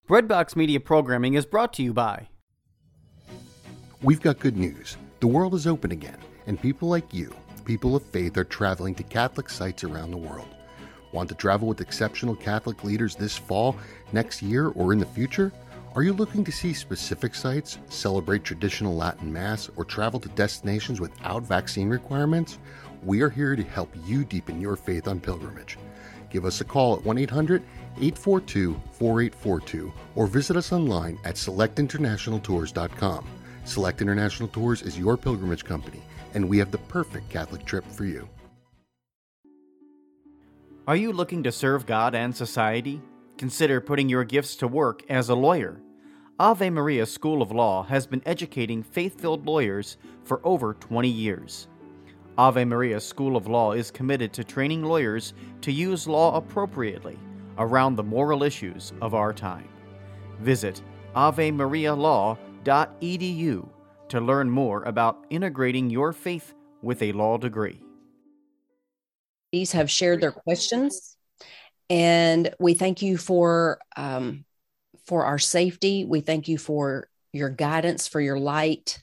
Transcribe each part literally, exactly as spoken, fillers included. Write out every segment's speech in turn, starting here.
Breadbox Media Programming is brought to you by... We've got good news. The world is open again, and people like you, people of faith, are traveling to Catholic sites around the world. Want to travel with exceptional Catholic leaders this fall, next year, or in the future? Are you looking to see specific sites, celebrate traditional Latin Mass, or travel to destinations without vaccine requirements? We are here to help you deepen your faith on pilgrimage. Give us a call at one eight hundred, eight four two, four eight four two or visit us online at select international tours dot com. Select International Tours is your pilgrimage company, and we have the perfect Catholic trip for you. Are you looking to serve God and society? Consider putting your gifts to work as a lawyer. Ave Maria School of Law has been educating faith-filled lawyers for over twenty years. Ave Maria School of Law is committed to training lawyers to use law appropriately around the moral issues of our time. Visit ave maria law dot e d u to learn more about integrating your faith with a law degree. These have shared their questions, and we thank you for um, for our safety. We thank you for your guidance, for your light,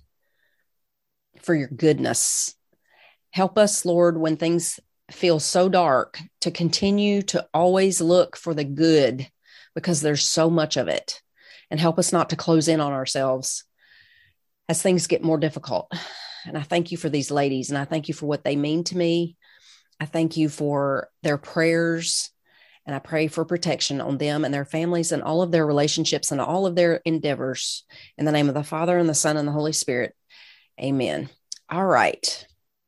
for your goodness. Help us, Lord, when things feel so dark, to continue to always look for the good, because there's so much of it. And help us not to close in on ourselves as things get more difficult. And I thank you for these ladies, and I thank you for what they mean to me. I thank you for their prayers, and I pray for protection on them and their families and all of their relationships and all of their endeavors. In the name of the Father and the Son and the Holy Spirit. Amen. All right.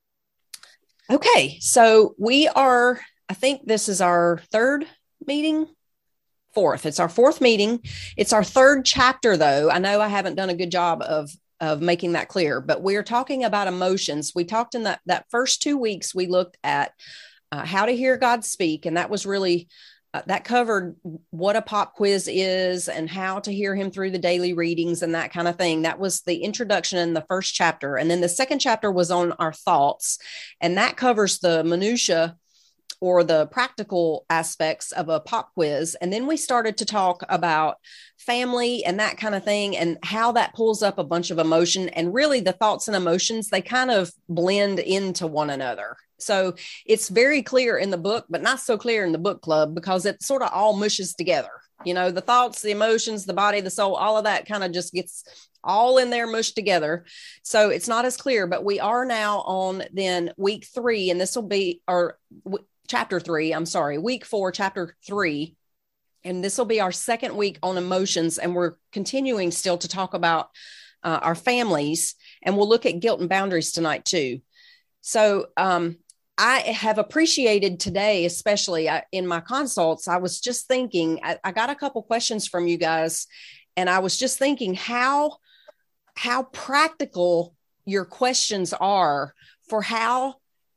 Okay, so we are, I think this is our third meeting, fourth. It's our fourth meeting. It's our third chapter, though. I know I haven't done a good job of, of making that clear, but we're talking about emotions. We talked in that, that first two weeks, we looked at uh, how to hear God speak, and that was really, uh, that covered what a pop quiz is and how to hear him through the daily readings and that kind of thing. That was the introduction in the first chapter. And then the second chapter was on our thoughts, and that covers the minutia or the practical aspects of a pop quiz. And then we started to talk about family and that kind of thing, and how that pulls up a bunch of emotion. And really the thoughts and emotions, they kind of blend into one another. So it's very clear in the book, but not so clear in the book club, because it sort of all mushes together. You know, the thoughts, the emotions, the body, the soul, all of that kind of just gets all in there mushed together. So it's not as clear, but we are now on then week three, and this will be our w- chapter three. I'm sorry, week four, chapter three. And this will be our second week on emotions. And we're continuing still to talk about uh, our families, and we'll look at guilt and boundaries tonight too. So, um, I have appreciated today, especially in my consults. I was just thinking, I, I got a couple questions from you guys, and I was just thinking how, how practical your questions are for how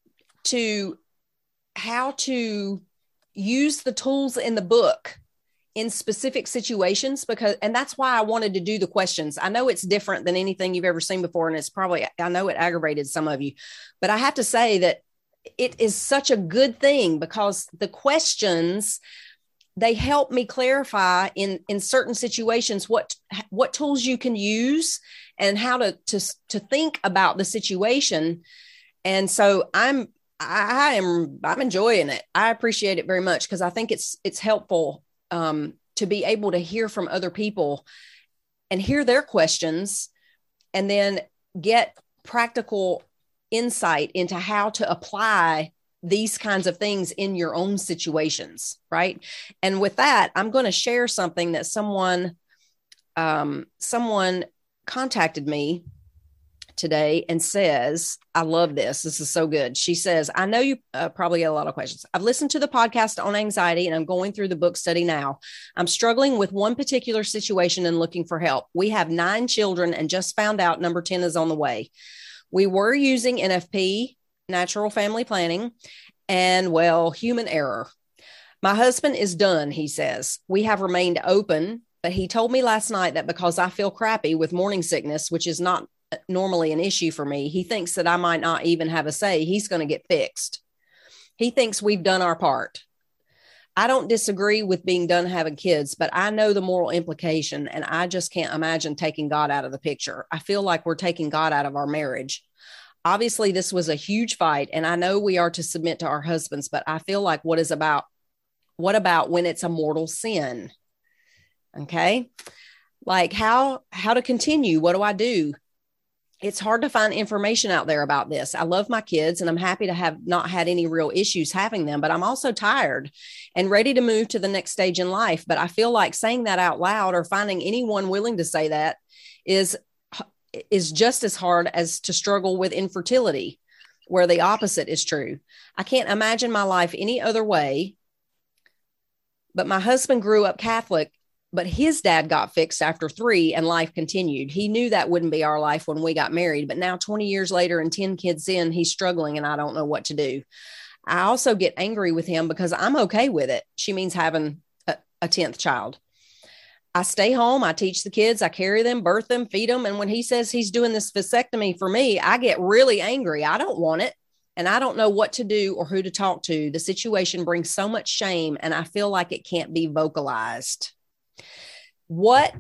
to, how to use the tools in the book in specific situations, because, and that's why I wanted to do the questions. I know it's different than anything you've ever seen before, and it's probably, I know it aggravated some of you, but I have to say that it is such a good thing, because the questions, they help me clarify in, in certain situations, what, what tools you can use and how to, to, to think about the situation. And so I'm, I am, I'm enjoying it. I appreciate it very much, because I think it's, it's helpful um, to be able to hear from other people and hear their questions, and then get practical insight into how to apply these kinds of things in your own situations, right? And with that, I'm going to share something that someone, um, someone contacted me today and says, I love this. This is so good. She says, I know you uh, probably get a lot of questions. I've listened to the podcast on anxiety, and I'm going through the book study now. I'm struggling with one particular situation and looking for help. We have nine children and just found out number ten is on the way. We were using N F P, natural family planning, and, well, human error. My husband is done, he says. We have remained open, but he told me last night that because I feel crappy with morning sickness, which is not normally an issue for me, he thinks that I might not even have a say. He's going to get fixed. He thinks we've done our part. I don't disagree with being done having kids, but I know the moral implication, and I just can't imagine taking God out of the picture. I feel like we're taking God out of our marriage. Obviously, this was a huge fight, and I know we are to submit to our husbands, but I feel like what is about, what about when it's a mortal sin? Okay. Like how, how to continue? What do I do? It's hard to find information out there about this. I love my kids and I'm happy to have not had any real issues having them, but I'm also tired and ready to move to the next stage in life. But I feel like saying that out loud or finding anyone willing to say that is, is just as hard as to struggle with infertility, where the opposite is true. I can't imagine my life any other way. But my husband grew up Catholic, but his dad got fixed after three and life continued. He knew that wouldn't be our life when we got married, but now twenty years later and ten kids in, he's struggling and I don't know what to do. I also get angry with him because I'm okay with it. She means having a, a tenth child. I stay home. I teach the kids. I carry them, birth them, feed them. And when he says he's doing this vasectomy for me, I get really angry. I don't want it. And I don't know what to do or who to talk to. The situation brings so much shame and I feel like it can't be vocalized. What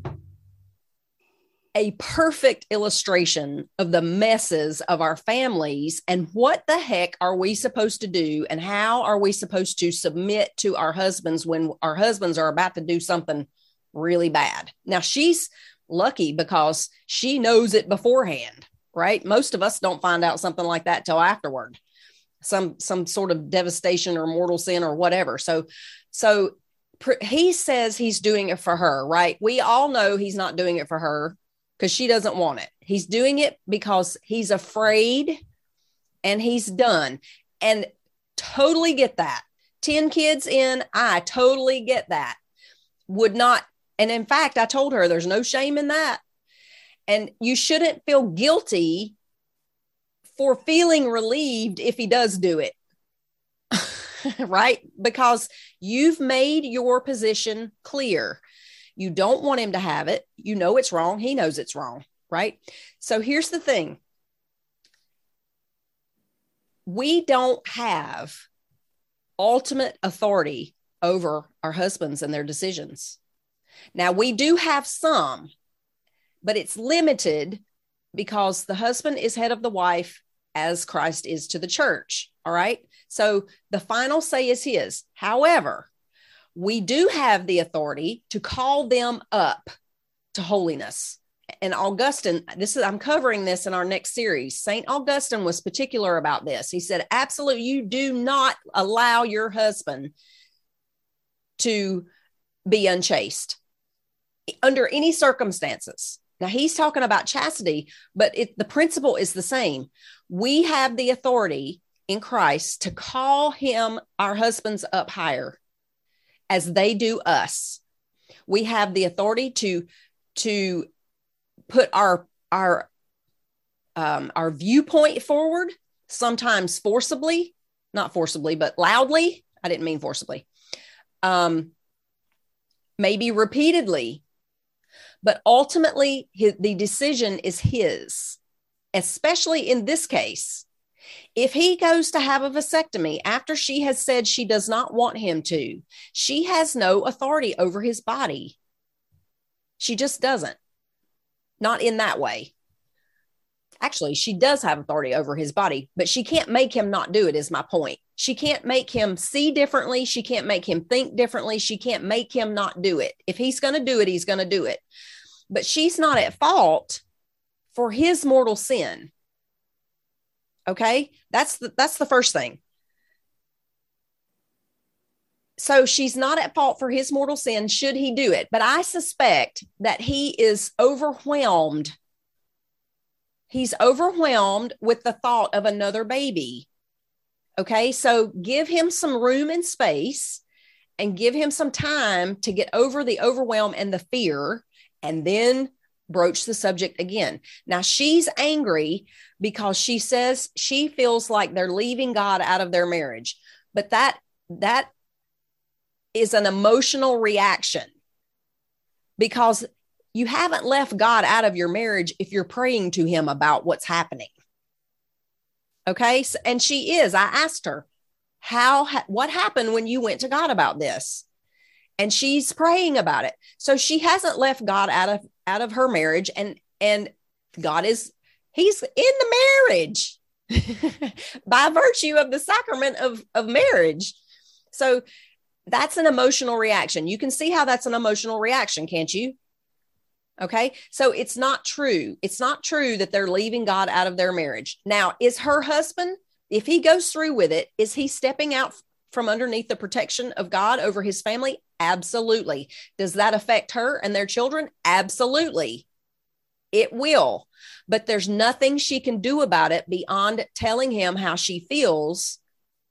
a perfect illustration of the messes of our families and what the heck are we supposed to do and how are we supposed to submit to our husbands when our husbands are about to do something really bad. Now she's lucky because she knows it beforehand, right? Most of us don't find out something like that till afterward, some, some sort of devastation or mortal sin or whatever. So, so he says he's doing it for her, right? We all know he's not doing it for her because she doesn't want it. He's doing it because he's afraid and he's done. And totally get that. ten kids in, I totally get that. Would not. And in fact, I told her there's no shame in that. And you shouldn't feel guilty for feeling relieved if he does do it. Right? Because you've made your position clear. You don't want him to have it. You know it's wrong. He knows it's wrong. Right? So here's the thing. We don't have ultimate authority over our husbands and their decisions. Now, we do have some, but it's limited because the husband is head of the wife as Christ is to the church. All right. So the final say is his. However, we do have the authority to call them up to holiness. And Augustine, this is, I'm covering this in our next series. Saint Augustine was particular about this. He said, absolutely, you do not allow your husband to be unchaste under any circumstances. Now he's talking about chastity, but it, the principle is the same. We have the authority in Christ to call him, our husbands, up higher as they do us. We have the authority to, to put our, our, um, our viewpoint forward, sometimes forcibly, not forcibly, but loudly. I didn't mean forcibly. Um, maybe repeatedly, but ultimately his, the decision is his, especially in this case. If he goes to have a vasectomy after she has said she does not want him to, she has no authority over his body. She just doesn't. Not in that way. Actually, she does have authority over his body, but she can't make him not do it, is my point. She can't make him see differently. She can't make him think differently. She can't make him not do it. If he's going to do it, he's going to do it. But she's not at fault for his mortal sin. Okay, that's the, that's the first thing. So she's not at fault for his mortal sin should he do it. But I suspect that he is overwhelmed. He's overwhelmed with the thought of another baby. Okay, so give him some room and space and give him some time to get over the overwhelm and the fear, and then broach the subject again. Now she's angry because she says she feels like they're leaving God out of their marriage. But that, that is an emotional reaction because you haven't left God out of your marriage if you're praying to him about what's happening. Okay. So, and she is, I asked her, How, ha- what happened when you went to God about this? And she's praying about it. So she hasn't left God out of, out of her marriage. And, and God is, he's in the marriage by virtue of the sacrament of, of marriage. So that's an emotional reaction. You can see how that's an emotional reaction, can't you? Okay. So it's not true. It's not true that they're leaving God out of their marriage. Now, is her husband, if he goes through with it, is he stepping out from underneath the protection of God over his family? Absolutely. Does that affect her and their children? Absolutely. It will. But there's nothing she can do about it beyond telling him how she feels.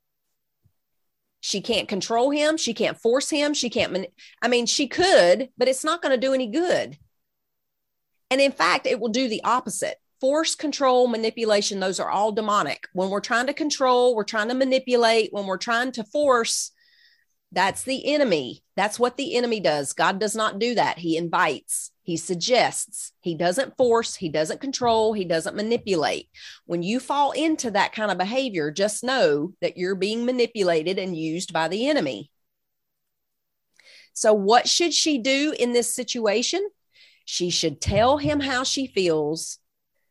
She can't control him. She can't force him. She can't. Man- I mean, she could, but it's not going to do any good. And in fact, it will do the opposite. Force, control, manipulation, those are all demonic. When we're trying to control, we're trying to manipulate, when we're trying to force, that's the enemy. That's what the enemy does. God does not do that. He invites, he suggests, he doesn't force, he doesn't control, he doesn't manipulate. When you fall into that kind of behavior, just know that you're being manipulated and used by the enemy. So what should she do in this situation? She should tell him how she feels.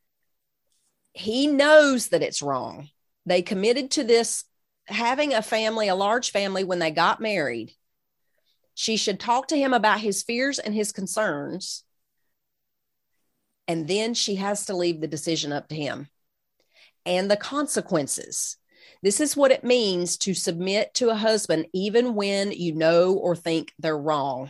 He knows that it's wrong. They committed to this, having a family, a large family, when they got married. She should talk to him about his fears and his concerns. And then she has to leave the decision up to him and the consequences. This is what it means to submit to a husband, even when you know or think they're wrong.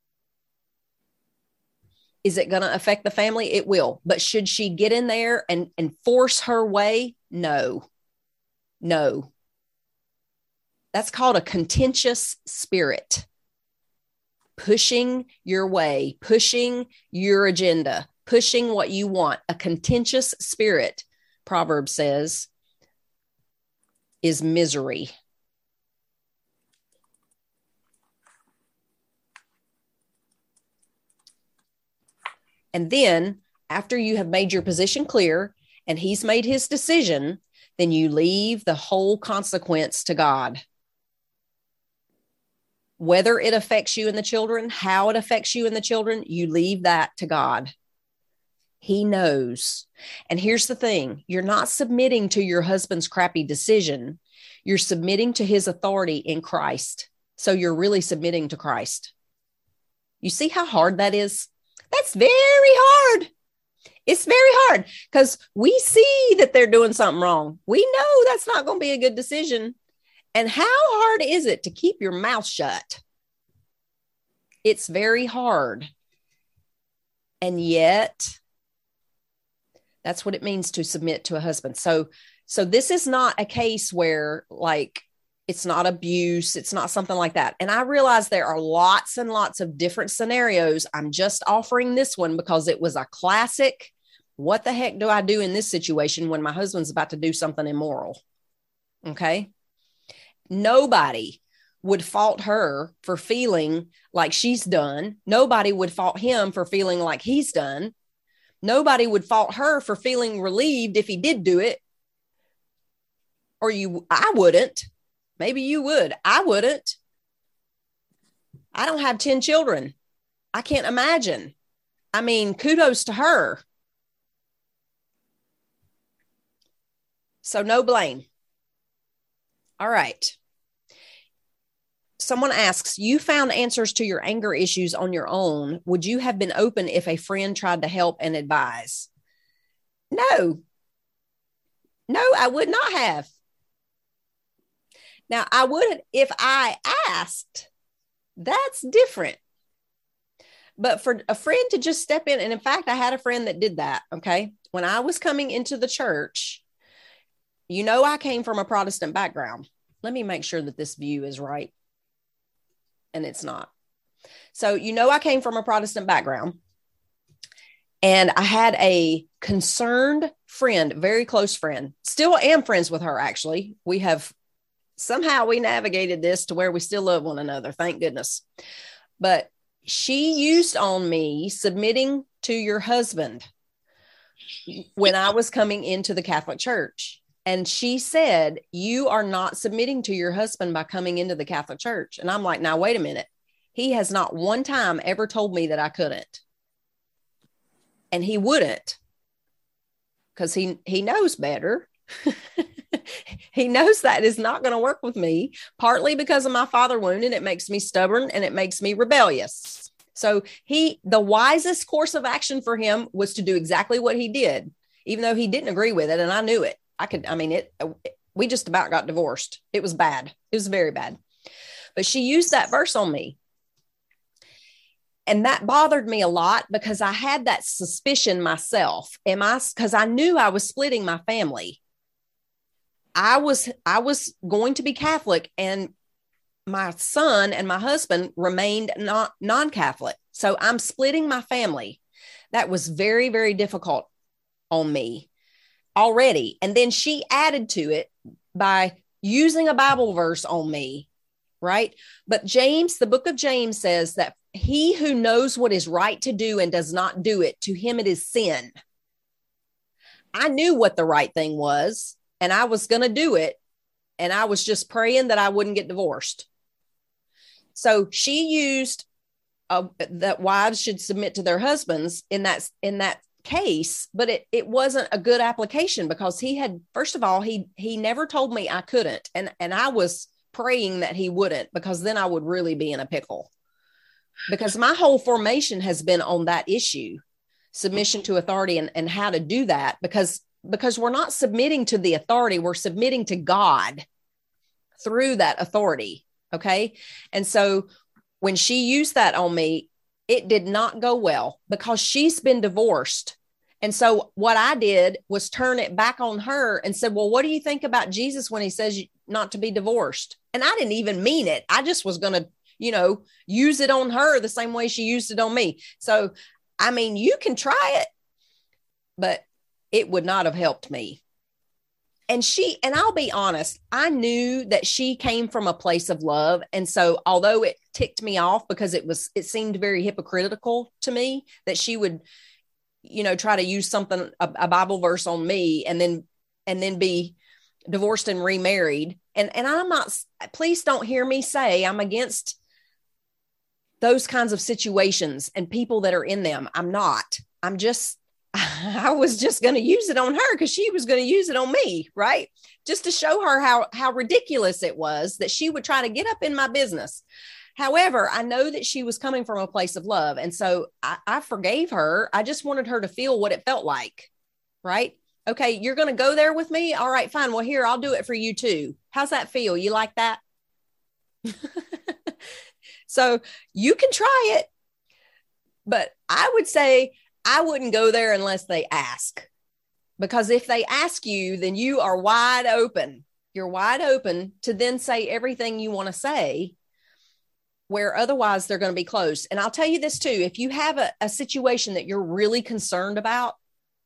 Is it going to affect the family? It will. But should she get in there and, and force her way? No. No. That's called a contentious spirit. Pushing your way, pushing your agenda, pushing what you want. A contentious spirit, Proverbs says, is misery. And then after you have made your position clear and he's made his decision, then you leave the whole consequence to God. Whether it affects you and the children, how it affects you and the children, you leave that to God. He knows. And here's the thing. You're not submitting to your husband's crappy decision. You're submitting to his authority in Christ. So you're really submitting to Christ. You see how hard that is? That's very hard. It's very hard because we see that they're doing something wrong. We know that's not going to be a good decision. And how hard is it to keep your mouth shut? It's very hard. And yet, that's what it means to submit to a husband. So, so this is not a case where, like, it's not abuse. It's not something like that. And I realize there are lots and lots of different scenarios. I'm just offering this one because it was a classic. What the heck do I do in this situation when my husband's about to do something immoral? Okay. Nobody would fault her for feeling like she's done. Nobody would fault him for feeling like he's done. Nobody would fault her for feeling relieved if he did do it. Or you, I wouldn't. Maybe you would. I wouldn't. I don't have ten children. I can't imagine. I mean, kudos to her. So no blame. All right. Someone asks, you found answers to your anger issues on your own. Would you have been open if a friend tried to help and advise? No. No, I would not have. Now, I would if I asked. That's different. But for a friend to just step in, and in fact, I had a friend that did that, okay? When I was coming into the church, you know, I came from a Protestant background. Let me make sure that this view is right. And it's not. So, you know, I came from a Protestant background. And I had a concerned friend, very close friend. Still am friends with her, actually. We have somehow we navigated this to where we still love one another. Thank goodness. But she used on me submitting to your husband when I was coming into the Catholic Church. And she said, you are not submitting to your husband by coming into the Catholic Church. And I'm like, now, wait a minute. He has not one time ever told me that I couldn't. And he wouldn't, because he, he knows better. He knows that is not going to work with me, partly because of my father wound, and it makes me stubborn and it makes me rebellious. So he, the wisest course of action for him was to do exactly what he did, even though he didn't agree with it. And I knew it. I could, I mean, it, we just about got divorced. It was bad. It was very bad. But she used that verse on me. And that bothered me a lot because I had that suspicion myself. Am I, because I knew I was splitting my family. I was, I was going to be Catholic, and my son and my husband remained not non-Catholic. So I'm splitting my family. That was very, very difficult on me already. And then she added to it by using a Bible verse on me, right? But James, the book of James says that he who knows what is right to do and does not do it, to him it is sin. I knew what the right thing was, and I was going to do it. And I was just praying that I wouldn't get divorced. So she used uh, that wives should submit to their husbands in that, in that case, but it, it wasn't a good application, because he had, first of all, he, he never told me I couldn't. And, and I was praying that he wouldn't, because then I would really be in a pickle, because my whole formation has been on that issue, submission to authority, and, and how to do that, because, because we're not submitting to the authority. We're submitting to God through that authority. Okay. And so when she used that on me, it did not go well, because she's been divorced. And so what I did was turn it back on her and said, well, what do you think about Jesus when he says not to be divorced? And I didn't even mean it. I just was going to, you know, use it on her the same way she used it on me. So, I mean, you can try it, but it would not have helped me. And she, and I'll be honest, I knew that she came from a place of love. And so although it ticked me off, because it was, it seemed very hypocritical to me that she would, you know, try to use something, a, a Bible verse on me, and then, and then be divorced and remarried. And, and I'm not, please don't hear me say I'm against those kinds of situations and people that are in them. I'm not, I'm just, I was just going to use it on her because she was going to use it on me, right? Just to show her how, how ridiculous it was that she would try to get up in my business. However, I know that she was coming from a place of love. And so I, I forgave her. I just wanted her to feel what it felt like, right? Okay, you're going to go there with me? All right, fine. Well, here, I'll do it for you too. How's that feel? You like that? So you can try it, but I would say I wouldn't go there unless they ask, because if they ask you, then you are wide open. You're wide open to then say everything you want to say, where otherwise they're going to be closed. And I'll tell you this too, if you have a, a situation that you're really concerned about,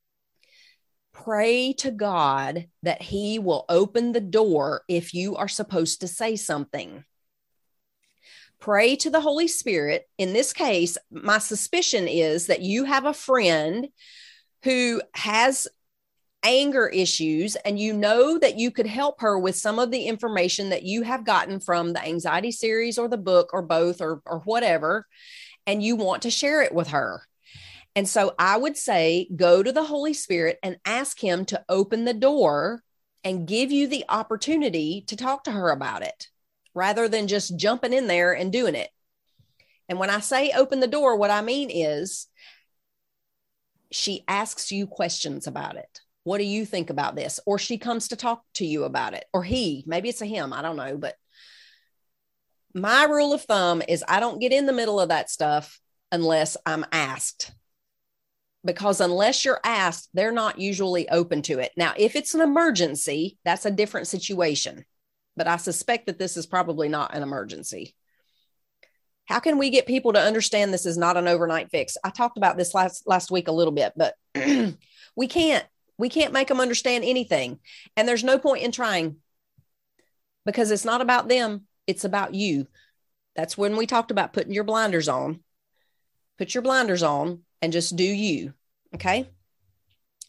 pray to God that he will open the door if you are supposed to say something. Pray to the Holy Spirit. In this case, my suspicion is that you have a friend who has anger issues, and you know that you could help her with some of the information that you have gotten from the anxiety series or the book or both or, or whatever, and you want to share it with her. And so I would say, go to the Holy Spirit and ask him to open the door and give you the opportunity to talk to her about it, rather than just jumping in there and doing it. And when I say open the door, what I mean is she asks you questions about it. What do you think about this? Or she comes to talk to you about it, or he, maybe it's a him, I don't know. But my rule of thumb is I don't get in the middle of that stuff unless I'm asked, because unless you're asked, they're not usually open to it. Now, if it's an emergency, that's a different situation. But I suspect that this is probably not an emergency. How can we get people to understand this is not an overnight fix? I talked about this last, last week a little bit, but we can't, we can't make them understand anything. And there's no point in trying, because it's not about them. It's about you. That's when we talked about putting your blinders on. Put your blinders on and just do you. Okay.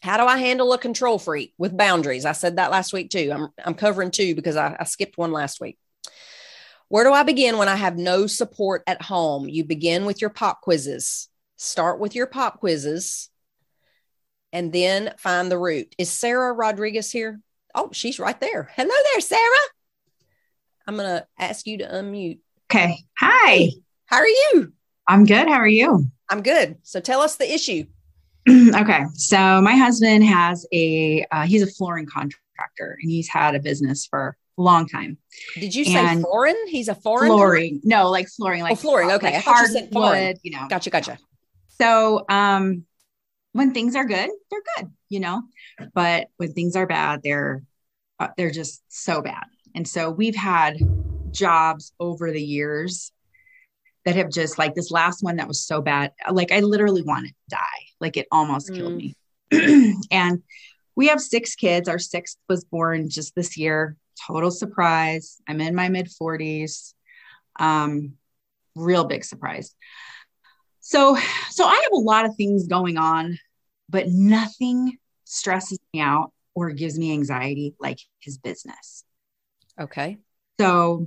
How do I handle a control freak with boundaries? I said that last week too. I'm, I'm covering two because I, I skipped one last week. Where do I begin when I have no support at home? You begin with your pop quizzes. Start with your pop quizzes and then find the root. Is Sarah Rodriguez here? Oh, she's right there. Hello there, Sarah. I'm going to ask you to unmute. Okay. Hi. Hey, how are you? I'm good. How are you? I'm good. So tell us the issue. Okay. So my husband has a, uh, he's a flooring contractor and he's had a business for a long time. Did you say And foreign? He's a foreign? Flooring. No, like flooring. Like oh, flooring. Okay. Like I thought you said foreign. hardwood, you know. Gotcha. Gotcha. So um, when things are good, they're good, you know, but when things are bad, they're, uh, they're just so bad. And so we've had jobs over the years that have just like this last one that was so bad. Like I literally wanted to die. Like it almost mm. killed me. And we have six kids. Our sixth was born just this year. Total surprise. I'm in my mid forties. Um, real big surprise. So, so I have a lot of things going on, but nothing stresses me out or gives me anxiety like his business. Okay. So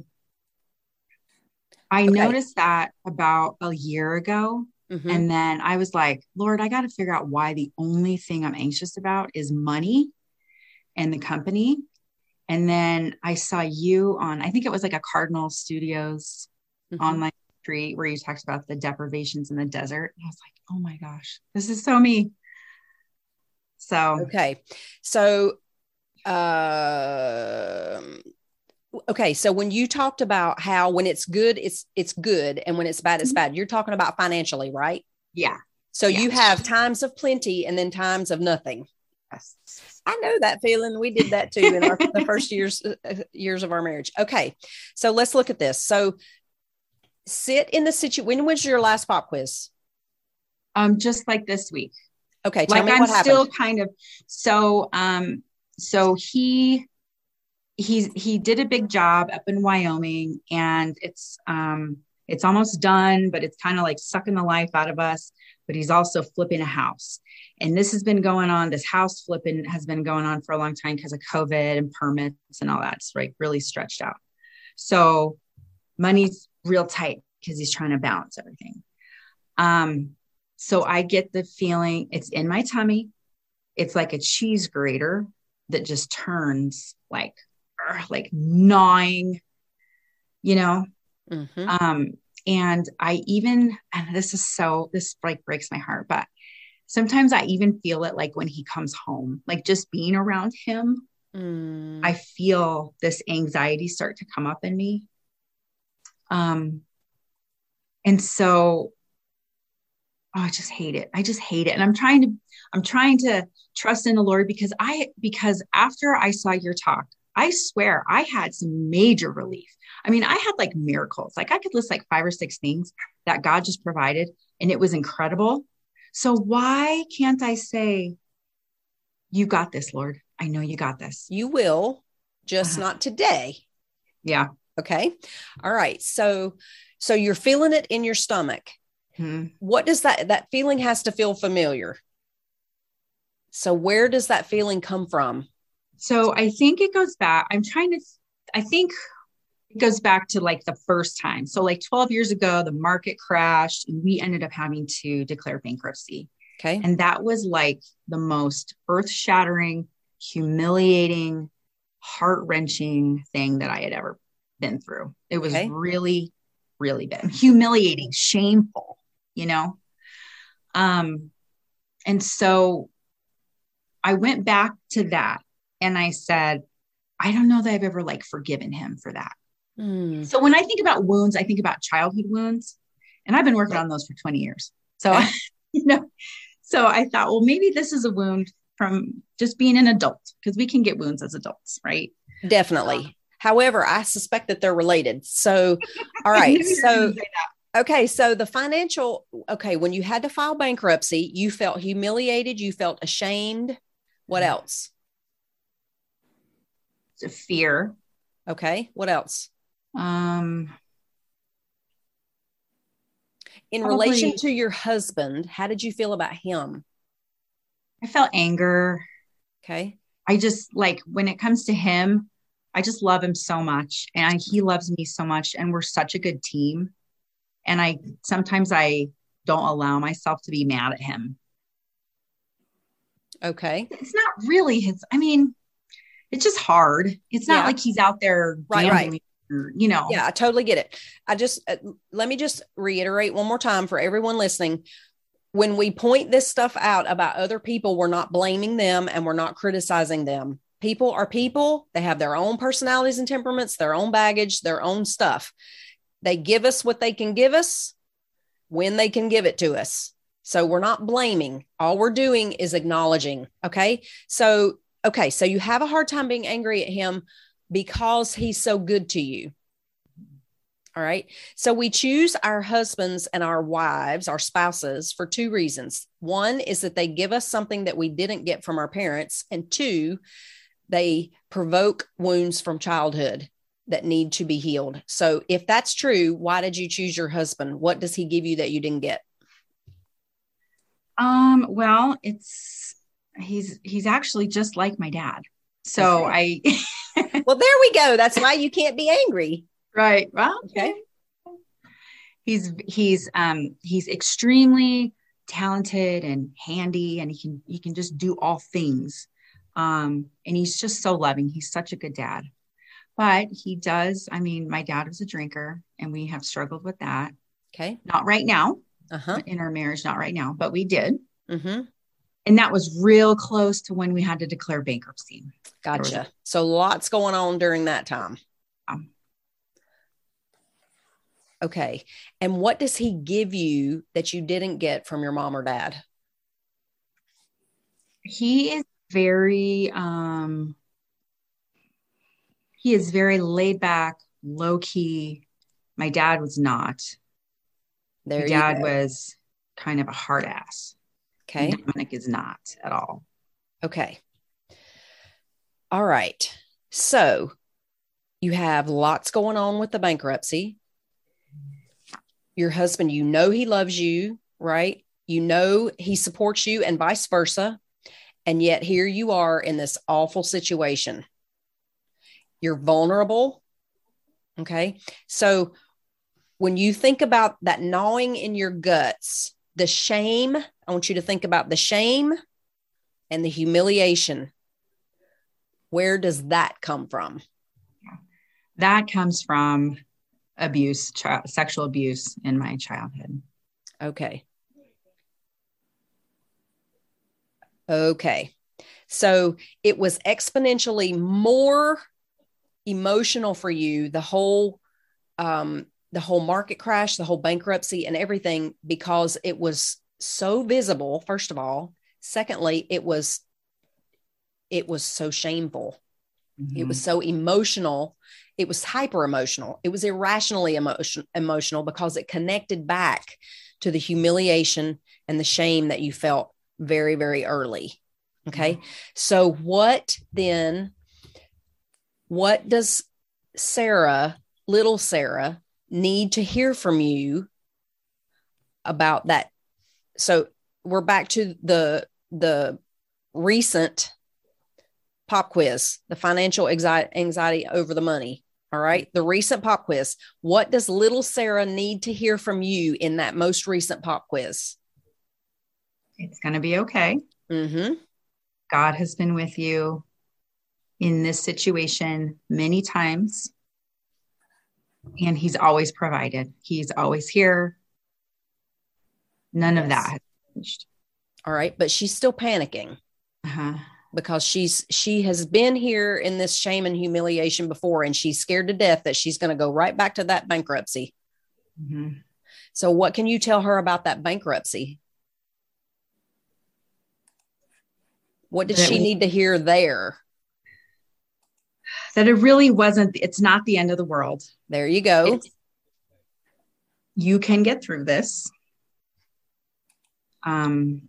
I okay. noticed that about a year ago. Mm-hmm. And then I was like, Lord, I got to figure out why the only thing I'm anxious about is money and the company. And then I saw you on, I think it was like a Cardinal Studios mm-hmm. online street where you talked about the deprivations in the desert. And I was like, oh my gosh, this is so me. So, okay. So, uh, okay. So when you talked about how when it's good, it's, it's good. And when it's bad, it's bad. You're talking about financially, right? Yeah. So yeah. you have times of plenty and then times of nothing. Yes. I know that feeling. We did that too in our, the first years, uh, years of our marriage. Okay. So let's look at this. So sit in the situation. When was your last pop quiz? Um, just like this week. Okay. Tell like me I'm what happened. still kind of, so, um, so he, he's, he did a big job up in Wyoming and it's, um, it's almost done, but it's kind of like sucking the life out of us, but he's also flipping a house. And this has been going on. This house flipping has been going on for a long time because of COVID and permits and all that. It's like really stretched out. So money's real tight because he's trying to balance everything. Um, so I get the feeling it's in my tummy. It's like a cheese grater that just turns like, like gnawing, you know? Mm-hmm. Um, and I even, and this is so, this like breaks my heart, but sometimes I even feel it like when he comes home, like just being around him, mm. I feel this anxiety start to come up in me. Um, and so, oh, I just hate it. I just hate it. And I'm trying to, I'm trying to trust in the Lord because I, because after I saw your talk, I swear I had some major relief. I mean, I had like miracles. Like I could list like five or six things that God just provided and it was incredible. So why can't I say, you got this, Lord? I know you got this. You will, just uh-huh. not today. Yeah. Okay. All right. So, so you're feeling it in your stomach. Hmm. What does that, that feeling has to feel familiar. So where does that feeling come from? So I think it goes back. I'm trying to, I think it goes back to like the first time. So like twelve years ago, the market crashed and we ended up having to declare bankruptcy. Okay. And that was like the most earth shattering, humiliating, heart wrenching thing that I had ever been through. It was okay. really, really bad, humiliating, shameful, you know? Um, and so I went back to that. And I said, I don't know that I've ever like forgiven him for that. Mm. So when I think about wounds, I think about childhood wounds and I've been working on those for twenty years. So, okay. you know, so I thought, well, maybe this is a wound from just being an adult because we can get wounds as adults, right? Definitely. Um, However, I suspect that they're related. So, all right. So, okay. So the financial, okay. When you had to file bankruptcy, you felt humiliated. You felt ashamed. What else? To fear. Okay. What else? Um, in probably, relation to your husband, how did you feel about him? I felt anger. Okay. I just like when it comes to him, I just love him so much and I, he loves me so much and we're such a good team. And I, sometimes I don't allow myself to be mad at him. Okay. It's not really his, I mean, it's just hard. It's not Yeah. like he's out there Right, gambling, right. or, you know. Yeah, I totally get it. I just, uh, let me just reiterate one more time for everyone listening. When we point this stuff out about other people, we're not blaming them and we're not criticizing them. People are people. They have their own personalities and temperaments, their own baggage, their own stuff. They give us what they can give us when they can give it to us. So we're not blaming. All we're doing is acknowledging. Okay. So, okay. So you have a hard time being angry at him because he's so good to you. All right. So we choose our husbands and our wives, our spouses, for two reasons. One is that they give us something that we didn't get from our parents. And two, they provoke wounds from childhood that need to be healed. So if that's true, why did you choose your husband? What does he give you that you didn't get? Um, well, it's, he's, he's actually just like my dad. So okay. I, well, there we go. That's why you can't be angry. Right. Well, okay. He's, he's, um, he's extremely talented and handy and he can, he can just do all things. Um, and he's just so loving. He's such a good dad, but he does. I mean, my dad was a drinker and we have struggled with that. Okay. Not right now. Uh-huh. In our marriage, not right now, but we did. Mm-hmm. And that was real close to when we had to declare bankruptcy. Gotcha. A- so lots going on during that time. Um, okay. And what does he give you that you didn't get from your mom or dad? He is very, um, he is very laid back, low key. My dad was not. There My dad was kind of a hard ass. Okay. And Dominic is not at all. Okay. All right. So you have lots going on with the bankruptcy. Your husband, you know, he loves you, right? You know, he supports you and vice versa. And yet here you are in this awful situation. You're vulnerable. Okay. So when you think about that gnawing in your guts, the shame, I want you to think about the shame and the humiliation. Where does that come from? That comes from abuse, ch- sexual abuse in my childhood. Okay. Okay. So it was exponentially more emotional for you, the whole, um, the whole market crash, the whole bankruptcy and everything, because it was so visible, first of all. Secondly, it was, it was so shameful. Mm-hmm. It was so emotional. It was hyper emotional. It was irrationally emotion, emotional because it connected back to the humiliation and the shame that you felt very, very early. Okay. Mm-hmm. So what then, what does Sarah, little Sarah, need to hear from you about that? So we're back to the, the recent pop quiz, the financial anxiety, anxiety over the money. All right. The recent pop quiz. What does little Sarah need to hear from you in that most recent pop quiz? It's going to be okay. Mm-hmm. God has been with you in this situation many times. And he's always provided. He's always here. None yes. of that has changed. All right. But she's still panicking. Uh-huh. Because she's, she has been here in this shame and humiliation before, and she's scared to death that she's going to go right back to that bankruptcy. Mm-hmm. So what can you tell her about that bankruptcy? What did that she need to hear there? That it really wasn't, it's not the end of the world. There you go. It's, you can get through this. Um,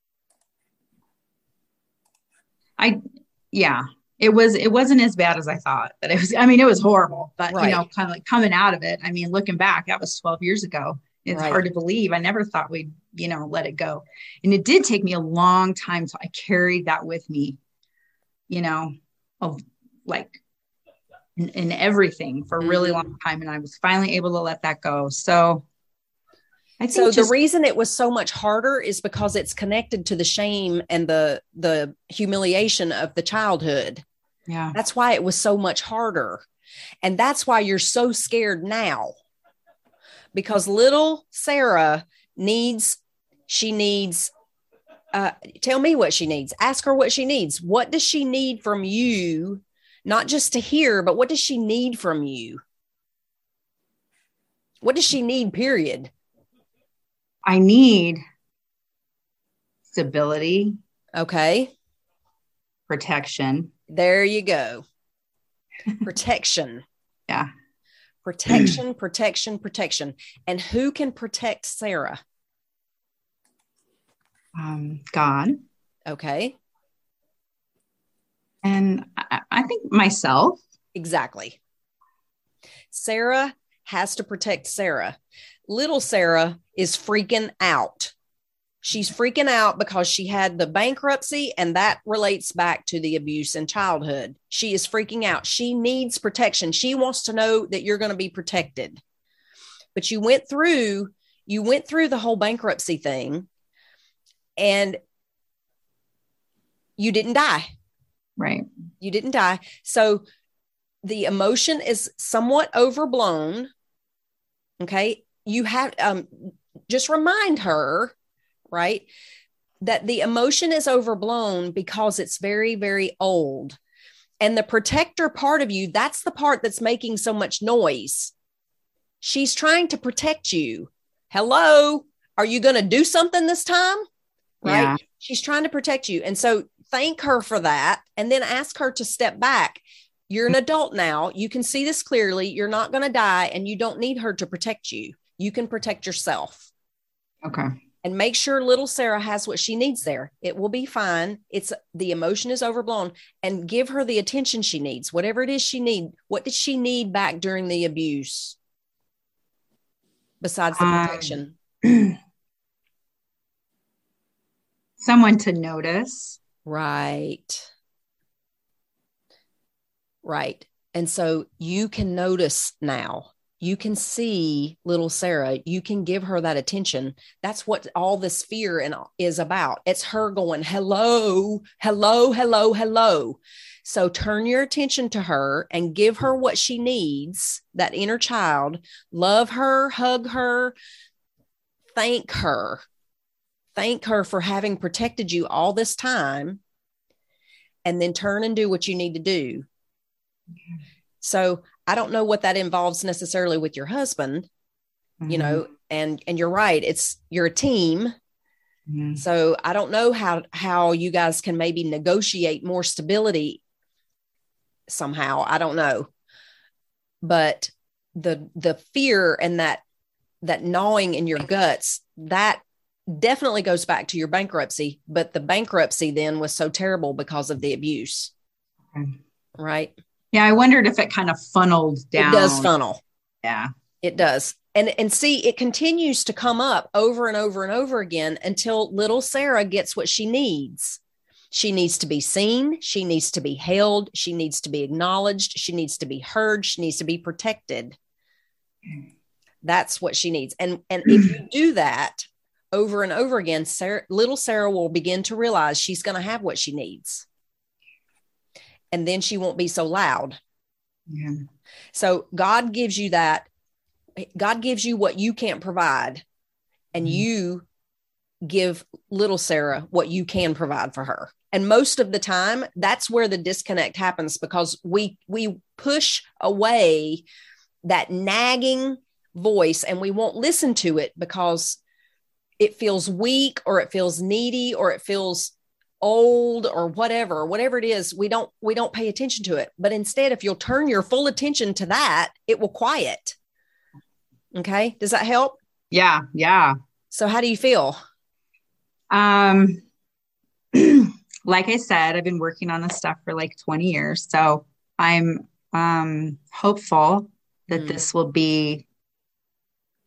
I, yeah, it was, it wasn't as bad as I thought that it was. I mean, it was horrible, but right. you know, kind of like coming out of it. I mean, looking back, that was twelve years ago. It's Right. hard to believe. I never thought we'd, you know, let it go. And it did take me a long time. So I carried that with me, you know, of like in, in everything for a really Mhm. long time. And I was finally able to let that go. So I think So just, the reason it was so much harder is because it's connected to the shame and the the humiliation of the childhood. yeah, That's why it was so much harder. And that's why you're so scared now. Because little Sarah needs, she needs, uh, tell me what she needs. Ask her what she needs. What does she need from you? Not just to hear, but what does she need from you? What does she need, period? I need stability, Okay. protection. There you go. Protection. Yeah. Protection, protection, protection. And who can protect Sarah? Um, God. Okay. And I, I think myself. Exactly. Sarah has to protect Sarah. Little Sarah is freaking out. She's freaking out because she had the bankruptcy, and that relates back to the abuse in childhood. She is freaking out. She needs protection. She wants to know that you're going to be protected. But you went through, you went through the whole bankruptcy thing, and you didn't die. Right. You didn't die. So the emotion is somewhat overblown. Okay. You have, um, just remind her, right, that the emotion is overblown because it's very, very old. And the protector part of you, that's the part that's making so much noise. She's trying to protect you. Hello. Are you going to do something this time? Right. Yeah. She's trying to protect you. And so thank her for that. And then ask her to step back. You're an adult now. You can see this clearly. You're not going to die, and you don't need her to protect you. You can protect yourself. Okay. And make sure little Sarah has what she needs there. It will be fine. It's the emotion is overblown, and give her the attention she needs, whatever it is she needs. What did she need back during the abuse besides the protection? Um, someone to notice. Right. Right. And so you can notice now. You can see little Sarah. You can give her that attention. That's what all this fear and is about. It's her going, hello, hello, hello, hello. So turn your attention to her and give her what she needs, that inner child. Love her, hug her, thank her. Thank her for having protected you all this time. And then turn and do what you need to do. So I don't know what that involves necessarily with your husband, mm-hmm. you know, and, and you're right. It's, you're a team. Mm-hmm. So I don't know how, how you guys can maybe negotiate more stability somehow. I don't know, but the, the fear and that, that gnawing in your guts, that definitely goes back to your bankruptcy, but the bankruptcy then was so terrible because of the abuse. Okay. Right. Yeah, I wondered if it kind of funneled down. It does funnel. Yeah. It does. And and see, it continues to come up over and over and over again until little Sarah gets what she needs. She needs to be seen. She needs to be held. She needs to be acknowledged. She needs to be heard. She needs to be protected. That's what she needs. And, and if you do that over and over again, Sarah, little Sarah will begin to realize she's going to have what she needs. And then she won't be so loud. Yeah. So God gives you that. God gives you what you can't provide. And mm-hmm. you give little Sarah what you can provide for her. And most of the time, that's where the disconnect happens, because we, we push away that nagging voice and we won't listen to it because it feels weak, or it feels needy, or it feels old, or whatever, whatever it is. We don't, we don't pay attention to it. But instead, if you'll turn your full attention to that, it will quiet. Okay. Does that help? Yeah. Yeah. So how do you feel? Um, like I said, I've been working on this stuff for like twenty years. So I'm, um, hopeful that mm. this will be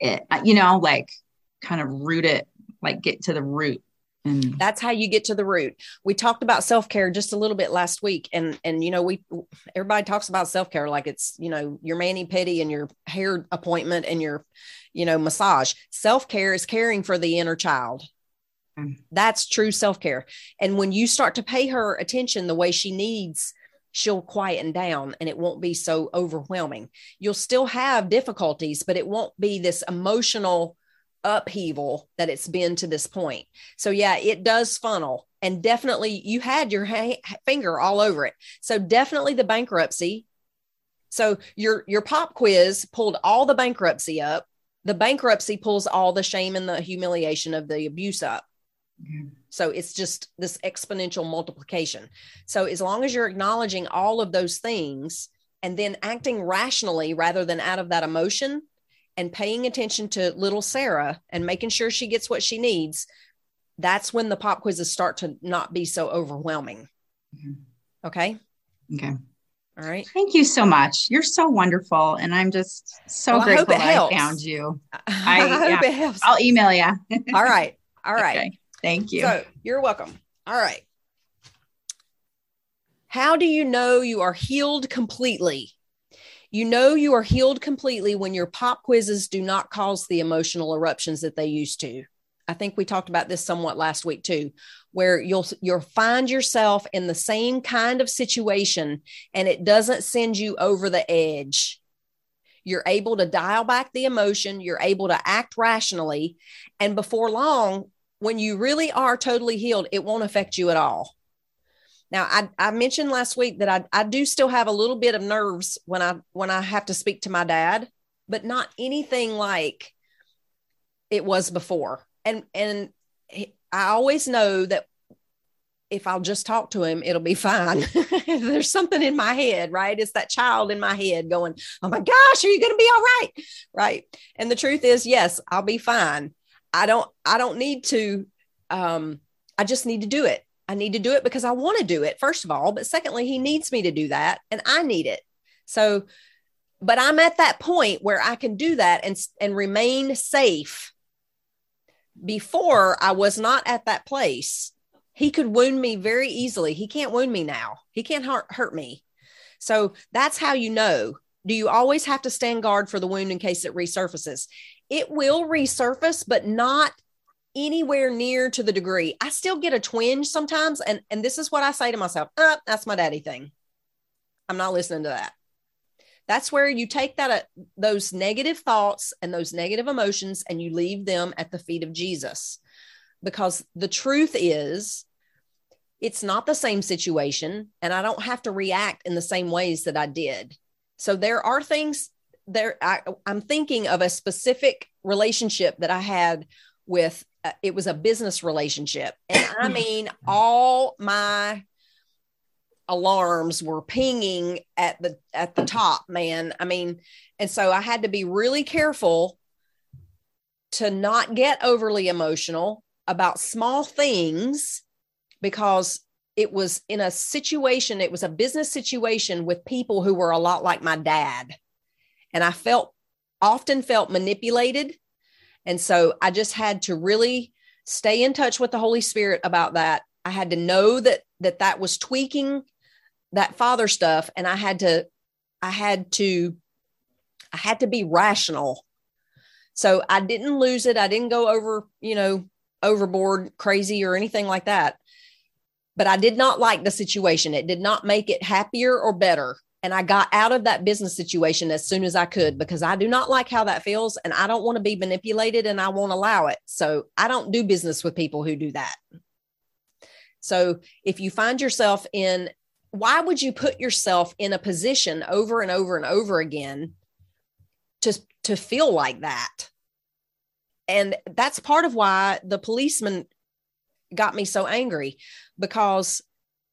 it, you know, like kind of root it, like get to the root. And that's how you get to the root. We talked about self-care just a little bit last week. And, and, you know, we, everybody talks about self-care like it's, you know, your mani-pedi and your hair appointment and your, you know, massage. Self-care is caring for the inner child. Mm. That's true self-care. And when you start to pay her attention the way she needs, she'll quieten down and it won't be so overwhelming. You'll still have difficulties, but it won't be this emotional upheaval that it's been to this point. So yeah, it does funnel, and definitely you had your ha- finger all over it. So definitely the bankruptcy. So your, your pop quiz pulled all the bankruptcy up. The bankruptcy pulls all the shame and the humiliation of the abuse up. Mm-hmm. So it's just this exponential multiplication. So as long as you're acknowledging all of those things and then acting rationally rather than out of that emotion, and paying attention to little Sarah and making sure she gets what she needs, that's when the pop quizzes start to not be so overwhelming. Mm-hmm. Okay. Okay. All right. Thank you so much. You're so wonderful. And I'm just so well, grateful I that I found you. I, I hope yeah, it helps. I'll email you. All right. All right. Okay. Thank you. So you're welcome. All right. How do you know you are healed completely? You know you are healed completely when your pop quizzes do not cause the emotional eruptions that they used to. I think we talked about this somewhat last week too, where you'll you'll find yourself in the same kind of situation and it doesn't send you over the edge. You're able to dial back the emotion. You're able to act rationally. And before long, when you really are totally healed, it won't affect you at all. Now, I, I mentioned last week that I, I do still have a little bit of nerves when I when I have to speak to my dad, but not anything like it was before. And and I always know that if I'll just talk to him, it'll be fine. There's something in my head, right? It's that child in my head going, oh my gosh, are you going to be all right? Right. And the truth is, yes, I'll be fine. I don't I don't need to. Um, I just need to do it. I need to do it because I want to do it, first of all. But secondly, he needs me to do that and I need it. So, but I'm at that point where I can do that and, and remain safe. Before I was not at that place. He could wound me very easily. He can't wound me now. He can't hurt, hurt me. So that's how you know. Do you always have to stand guard for the wound in case it resurfaces? It will resurface, but not anywhere near to the degree. I still get a twinge sometimes. And, and this is what I say to myself. Oh, that's my daddy thing. I'm not listening to that. That's where you take that, uh, those negative thoughts and those negative emotions and you leave them at the feet of Jesus. Because the truth is, it's not the same situation and I don't have to react in the same ways that I did. So there are things there. I, I'm thinking of a specific relationship that I had with, uh, it was a business relationship. And I mean, all my alarms were pinging at the, at the top, man. I mean, and so I had to be really careful to not get overly emotional about small things because it was in a situation, it was a business situation with people who were a lot like my dad. And I felt, often felt manipulated. And so I just had to really stay in touch with the Holy Spirit about that. I had to know that, that that was tweaking that father stuff. And I had to, I had to, I had to be rational. So I didn't lose it. I didn't go over, you know, overboard crazy or anything like that. But I did not like the situation. It did not make it happier or better. And I got out of that business situation as soon as I could, because I do not like how that feels. And I don't want to be manipulated and I won't allow it. So I don't do business with people who do that. So if you find yourself in, why would you put yourself in a position over and over and over again to, to feel like that? And that's part of why the policeman got me so angry, because,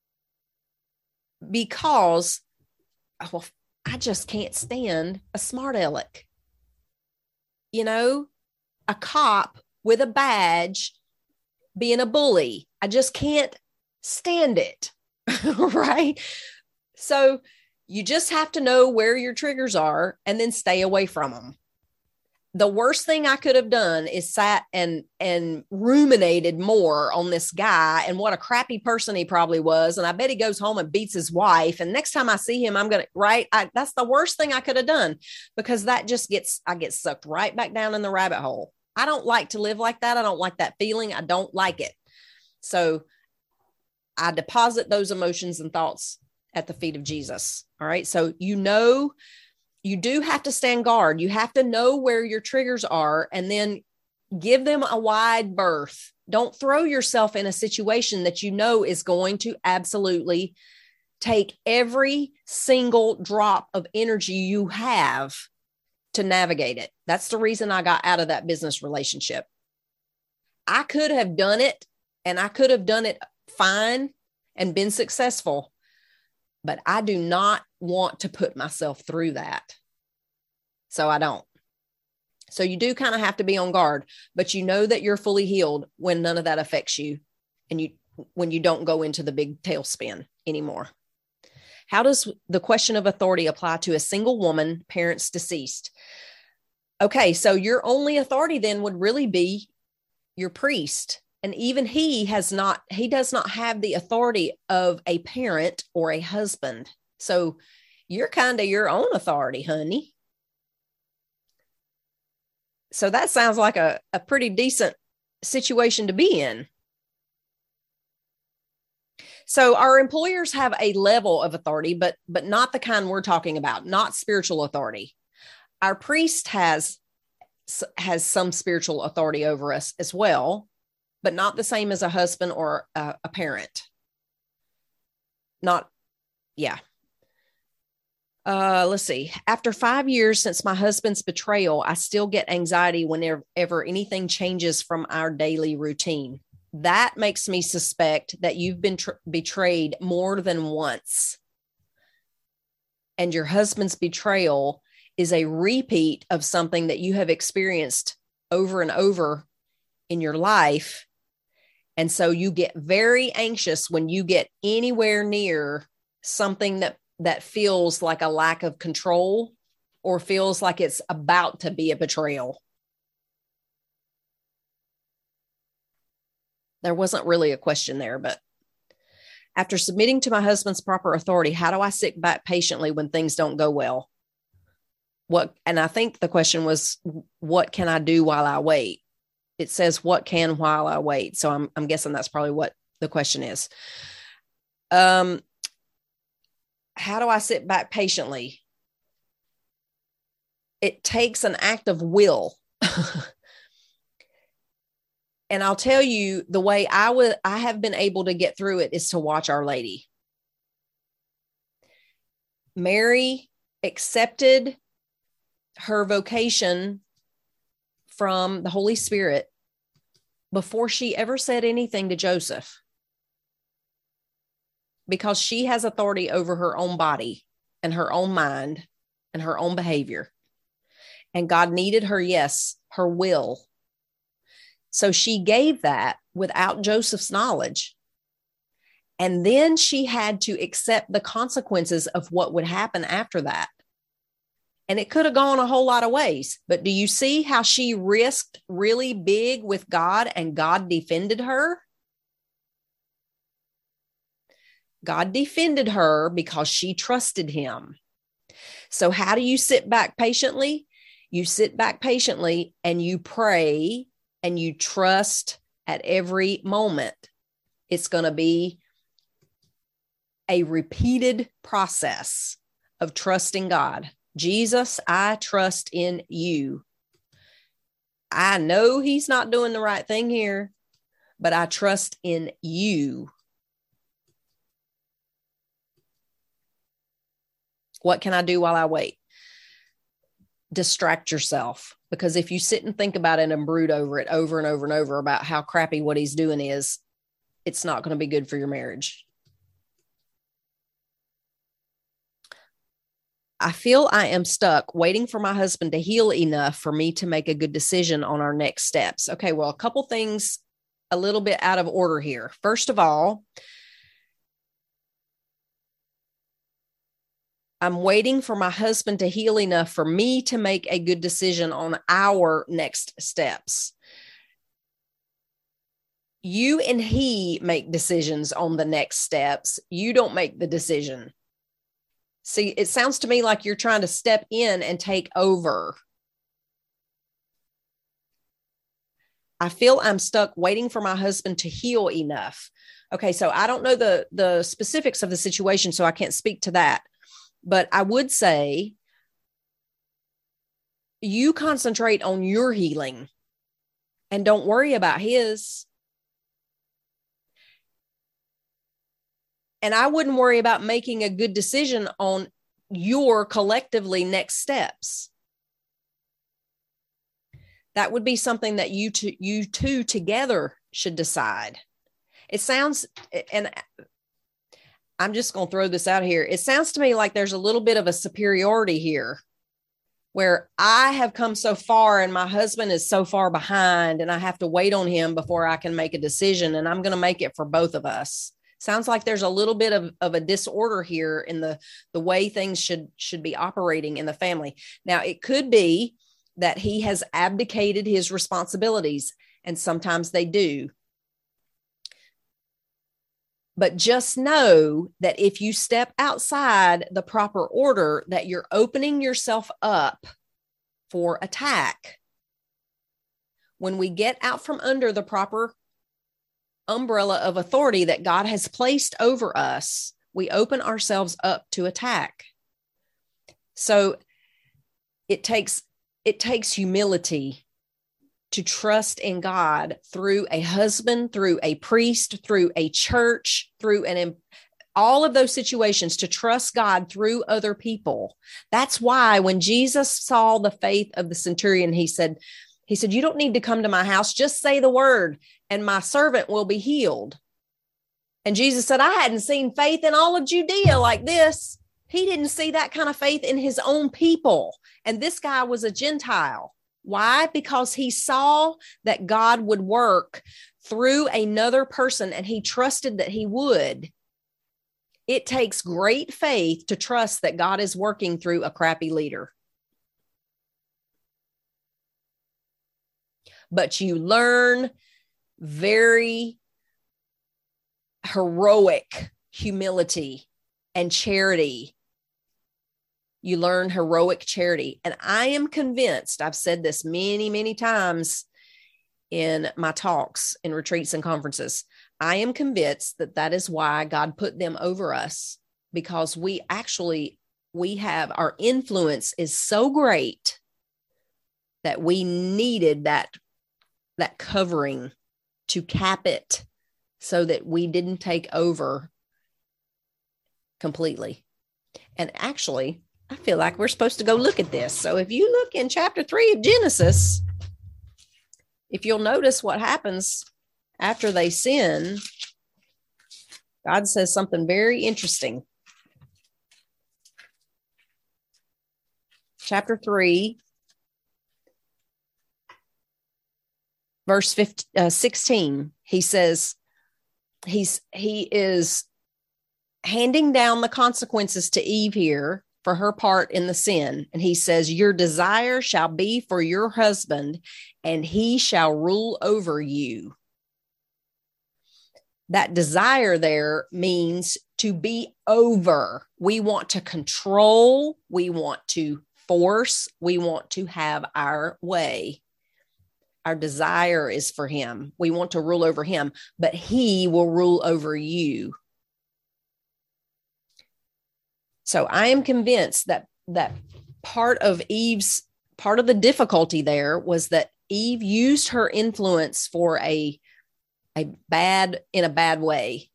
because, well, I just can't stand a smart aleck. You know, a cop with a badge being a bully. I just can't stand it. Right. So you just have to know where your triggers are and then stay away from them. the worst thing I could have done is sat and and ruminated more on this guy and what a crappy person he probably was. And I bet he goes home and beats his wife. And next time I see him, I'm going to, right. I, that's the worst thing I could have done, because that just gets, I get sucked right back down in the rabbit hole. I don't like to live like that. I don't like that feeling. I don't like it. So I deposit those emotions and thoughts at the feet of Jesus. All right. So, you know, you do have to stand guard. You have to know where your triggers are and then give them a wide berth. Don't throw yourself in a situation that you know is going to absolutely take every single drop of energy you have to navigate it. That's the reason I got out of that business relationship. I could have done it and I could have done it fine and been successful, but I do not want to put myself through that. So I don't. So you do kind of have to be on guard, but you know that you're fully healed when none of that affects you and you, when you don't go into the big tailspin anymore. How does the question of authority apply to a single woman, parents deceased? Okay, so your only authority then would really be your priest. And even he has not, he does not have the authority of a parent or a husband. So you're kind of your own authority, honey. So that sounds like a, a pretty decent situation to be in. So our employers have a level of authority, but, but not the kind we're talking about, not spiritual authority. Our priest has, has some spiritual authority over us as well, but not the same as a husband or a, a parent. Not, yeah. Uh, let's see. After five years since my husband's betrayal, I still get anxiety whenever ever anything changes from our daily routine. That makes me suspect that you've been tr- betrayed more than once. And your husband's betrayal is a repeat of something that you have experienced over and over in your life. And so you get very anxious when you get anywhere near something that, that feels like a lack of control or feels like it's about to be a betrayal. There wasn't really a question there, but after submitting to my husband's proper authority, how do I sit back patiently when things don't go well? What, and I think the question was, what can I do while I wait? It says, what can while I wait? So I'm, I'm guessing that's probably what the question is. Um, how do I sit back patiently? It takes an act of will. And I'll tell you, the way I would, I have been able to get through it is to watch Our Lady. Mary accepted her vocation from the Holy Spirit before she ever said anything to Joseph, because she has authority over her own body and her own mind and her own behavior. And God needed her, yes, her will. So she gave that without Joseph's knowledge. And then she had to accept the consequences of what would happen after that. And it could have gone a whole lot of ways. But do you see how she risked really big with God and God defended her? God defended her because she trusted him. So how do you sit back patiently? You sit back patiently and you pray and you trust at every moment. It's going to be a repeated process of trusting God. Jesus, I trust in you. I know he's not doing the right thing here, but I trust in you. What can I do while I wait? Distract yourself. Because if you sit and think about it and brood over it over and over and over about how crappy what he's doing is, it's not going to be good for your marriage. I feel I am stuck waiting for my husband to heal enough for me to make a good decision on our next steps. Okay, well, a couple things a little bit out of order here. First of all, I'm waiting for my husband to heal enough for me to make a good decision on our next steps. You and he make decisions on the next steps. You don't make the decision. See, it sounds to me like you're trying to step in and take over. I feel I'm stuck waiting for my husband to heal enough. Okay, so I don't know the, the specifics of the situation, so I can't speak to that. But I would say you concentrate on your healing and don't worry about his. And I wouldn't worry about making a good decision on your collectively next steps. That would be something that you two, you two together should decide. It sounds, and I'm just going to throw this out here. It sounds to me like there's a little bit of a superiority here where I have come so far and my husband is so far behind and I have to wait on him before I can make a decision, and I'm going to make it for both of us. Sounds like there's a little bit of, of a disorder here in the, the way things should, should be operating in the family. Now, it could be that he has abdicated his responsibilities, and sometimes they do. But just know that if you step outside the proper order, that you're opening yourself up for attack. When we get out from under the proper umbrella of authority that God has placed over us, we open ourselves up to attack. So it takes, it takes humility to trust in God through a husband, through a priest, through a church, through an, all of those situations, to trust God through other people. That's why when Jesus saw the faith of the centurion, he said, he said, you don't need to come to my house. Just say the word and my servant will be healed. And Jesus said, I hadn't seen faith in all of Judea like this. He didn't see that kind of faith in his own people. And this guy was a Gentile. Why? Because he saw that God would work through another person and he trusted that he would. It takes great faith to trust that God is working through a crappy leader. But you learn very heroic humility and charity. You learn heroic charity. And I am convinced, I've said this many, many times in my talks, in retreats and conferences, I am convinced that that is why God put them over us, because we actually, we have, our influence is so great that we needed that, that covering to cap it so that we didn't take over completely. And actually, I feel like we're supposed to go look at this. So if you look in chapter three of Genesis, if you'll notice what happens after they sin, God says something very interesting. Chapter three, verse fifteen, uh, sixteen, he says, he's, he is handing down the consequences to Eve here for her part in the sin. And he says, your desire shall be for your husband, and he shall rule over you. That desire there means to be over. We want to control. We want to force. We want to have our way. Our desire is for him. We want to rule over him, but he will rule over you. So I am convinced that that part of Eve's, part of the difficulty there was that Eve used her influence for a, a bad, in a bad way.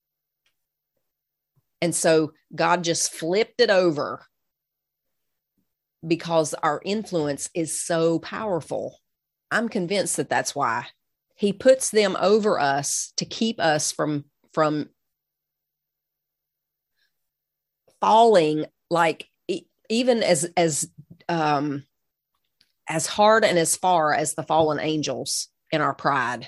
And so God just flipped it over because our influence is so powerful. I'm convinced that that's why he puts them over us to keep us from, from falling, like even as, as, um, as hard and as far as the fallen angels in our pride.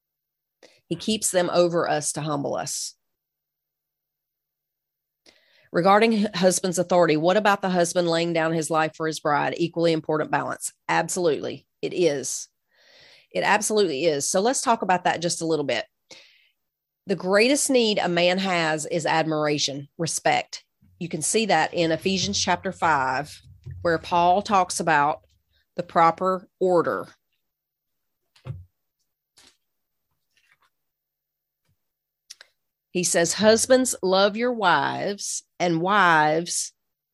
He keeps them over us to humble us. Regarding husband's authority, what about the husband laying down his life for his bride? Equally important balance. Absolutely. It is. It absolutely is. So let's talk about that just a little bit. The greatest need a man has is admiration, respect. You can see that in Ephesians chapter five, where Paul talks about the proper order. He says, husbands, love your wives, and wives,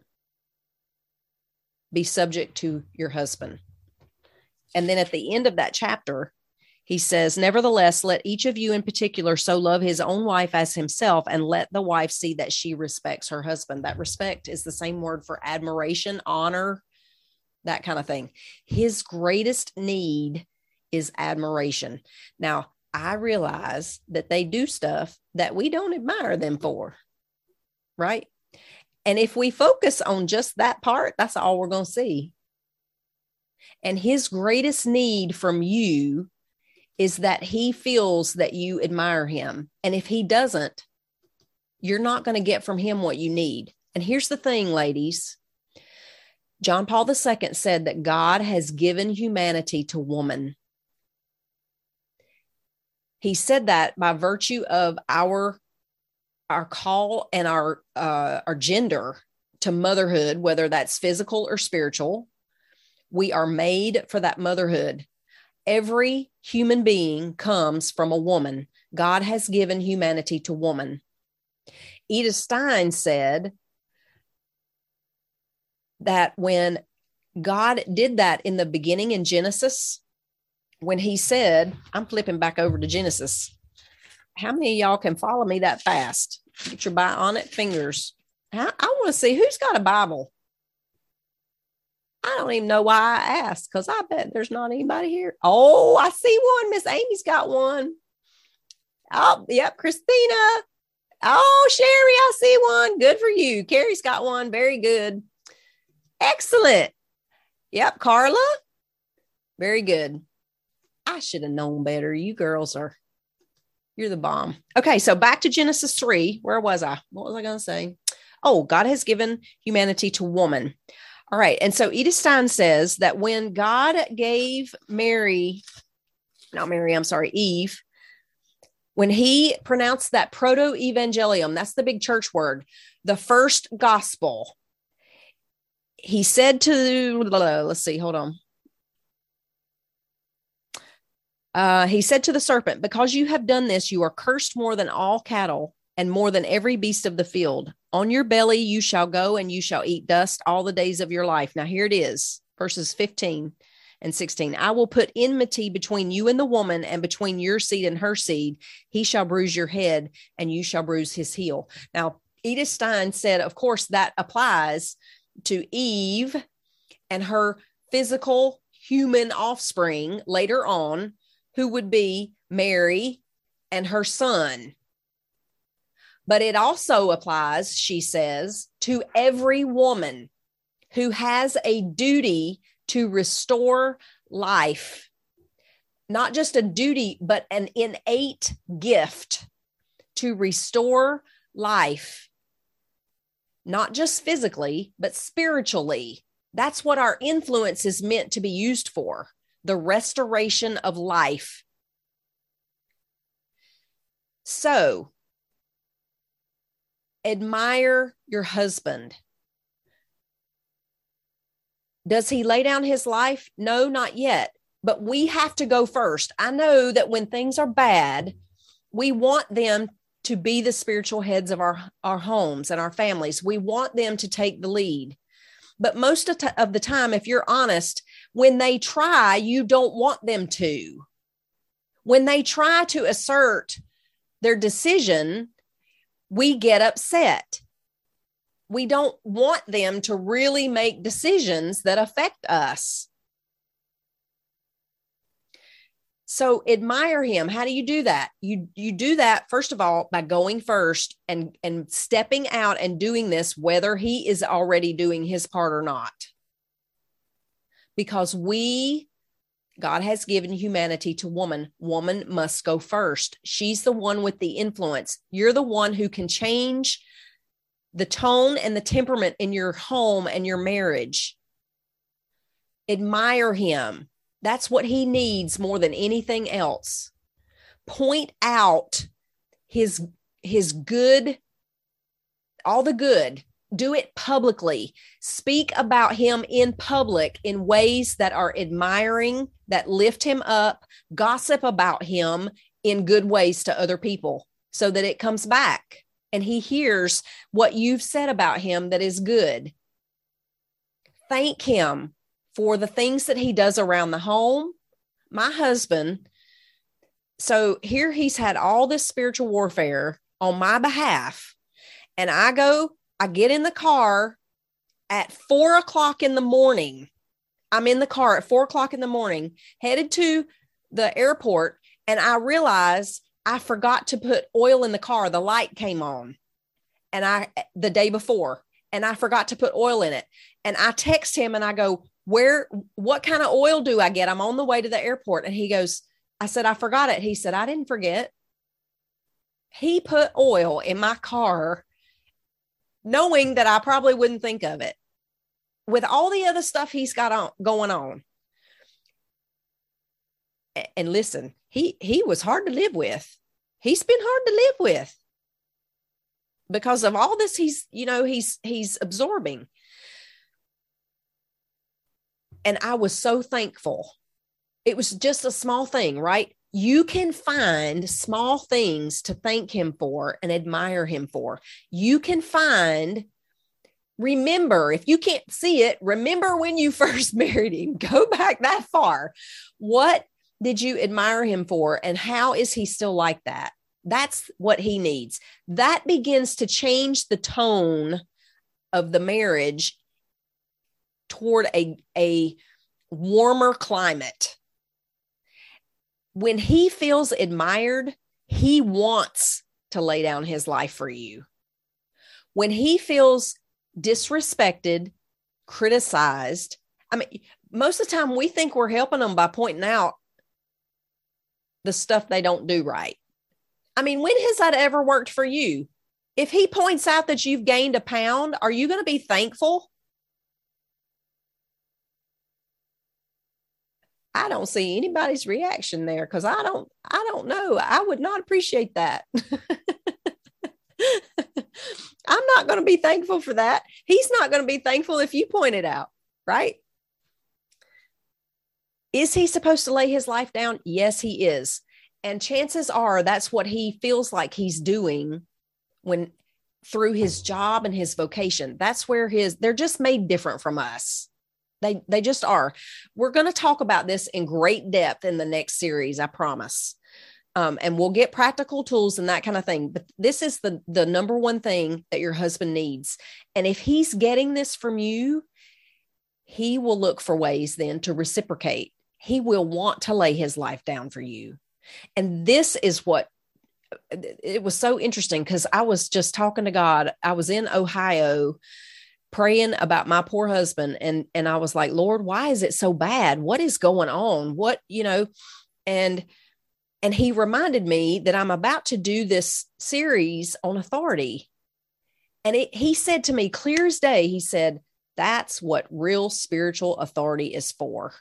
be subject to your husband. And then at the end of that chapter, he says, nevertheless, let each of you in particular so love his own wife as himself, and let the wife see that she respects her husband. That respect is the same word for admiration, honor, that kind of thing. His greatest need is admiration. Now, I realize that they do stuff that we don't admire them for, right? And if we focus on just that part, that's all we're going to see. And his greatest need from you is that he feels that you admire him. And if he doesn't, you're not going to get from him what you need. And here's the thing, ladies. John Paul the Second said that God has given humanity to woman. He said that by virtue of our, our call and our, uh, our gender to motherhood, whether that's physical or spiritual, we are made for that motherhood. Every human being comes from a woman. God has given humanity to woman. Edith Stein said that when God did that in the beginning in Genesis, when he said, I'm flipping back over to Genesis. How many of y'all can follow me that fast? Get your bionic fingers. I, I want to see who's got a Bible. I don't even know why I asked, because I bet there's not anybody here. Oh, I see one. Miss Amy's got one. Oh, yep, Christina. Oh, Sherry, I see one. Good for you. Carrie's got one. Very good. Excellent. Yep, Carla. Very good. I should have known better. You girls are, you're the bomb. Okay, so back to Genesis three. Where was I? What was I going to say? Oh, God has given humanity to woman. All right. And so Edith Stein says that when God gave Mary, not Mary, I'm sorry, Eve, when he pronounced that proto-evangelium, that's the big church word, the first gospel, he said to, let's see, hold on. Uh, he said to the serpent, because you have done this, you are cursed more than all cattle and more than every beast of the field. On your belly you shall go, and you shall eat dust all the days of your life. Now here it is, verses fifteen and sixteen. I will put enmity between you and the woman, and between your seed and her seed. He shall bruise your head, and you shall bruise his heel. Now, Edith Stein said, of course, that applies to Eve and her physical human offspring later on, who would be Mary and her son. But it also applies, she says, to every woman who has a duty to restore life. Not just a duty, but an innate gift to restore life. Not just physically, but spiritually. That's what our influence is meant to be used for. The restoration of life. So, admire your husband. Does he lay down his life? No, not yet. But we have to go first. I know that when things are bad, we want them to be the spiritual heads of our, our homes and our families. We want them to take the lead. But most of, t- of the time, if you're honest, when they try, you don't want them to. When they try to assert their decision, we get upset. We don't want them to really make decisions that affect us. So admire him. How do you do that? You, you do that, first of all, by going first and, and stepping out and doing this, whether he is already doing his part or not. Because we, God has given humanity to woman. Woman must go first. She's the one with the influence. You're the one who can change the tone and the temperament in your home and your marriage. Admire him. That's what he needs more than anything else. Point out his, his good, all the good. Do it publicly. Speak about him in public in ways that are admiring, that lift him up. Gossip about him in good ways to other people so that it comes back and he hears what you've said about him that is good. Thank him for the things that he does around the home. My husband, so here he's had all this spiritual warfare on my behalf, and I go, I get in the car at four o'clock in the morning. I'm in the car at four o'clock in the morning, headed to the airport, and I realize I forgot to put oil in the car. The light came on, and I the day before, and I forgot to put oil in it. And I text him and I go, "Where? What kind of oil do I get? I'm on the way to the airport." And he goes, I said, "I forgot it." He said, "I didn't forget." He put oil in my car, knowing that I probably wouldn't think of it, with all the other stuff he's got on going on. And listen, he, he was hard to live with. He's been hard to live with because of all this he's, you know, he's, he's absorbing. And I was so thankful. It was just a small thing, right? You can find small things to thank him for and admire him for. You can find, remember, if you can't see it, remember when you first married him. Go back that far. What did you admire him for? And how is he still like that? That's what he needs. That begins to change the tone of the marriage toward a, a warmer climate. When he feels admired, he wants to lay down his life for you. When he feels disrespected, criticized, I mean, most of the time we think we're helping them by pointing out the stuff they don't do right. I mean, when has that ever worked for you? If he points out that you've gained a pound, are you going to be thankful? I don't see anybody's reaction there because I don't, I don't know. I would not appreciate that. I'm not going to be thankful for that. He's not going to be thankful if you point it out, right? Is he supposed to lay his life down? Yes, he is. And chances are that's what he feels like he's doing when through his job and his vocation. That's where his, they're just made different from us. They they just are. We're going to talk about this in great depth in the next series, I promise. Um, and we'll get practical tools and that kind of thing. But this is the, the number one thing that your husband needs. And if he's getting this from you, he will look for ways then to reciprocate. He will want to lay his life down for you. And this is what, it was so interesting because I was just talking to God. I was in Ohio praying about my poor husband. And, and I was like, Lord, why is it so bad? What is going on? What, you know, and, and he reminded me that I'm about to do this series on authority. And it, he said to me clear as day, he said, that's what real spiritual authority is for.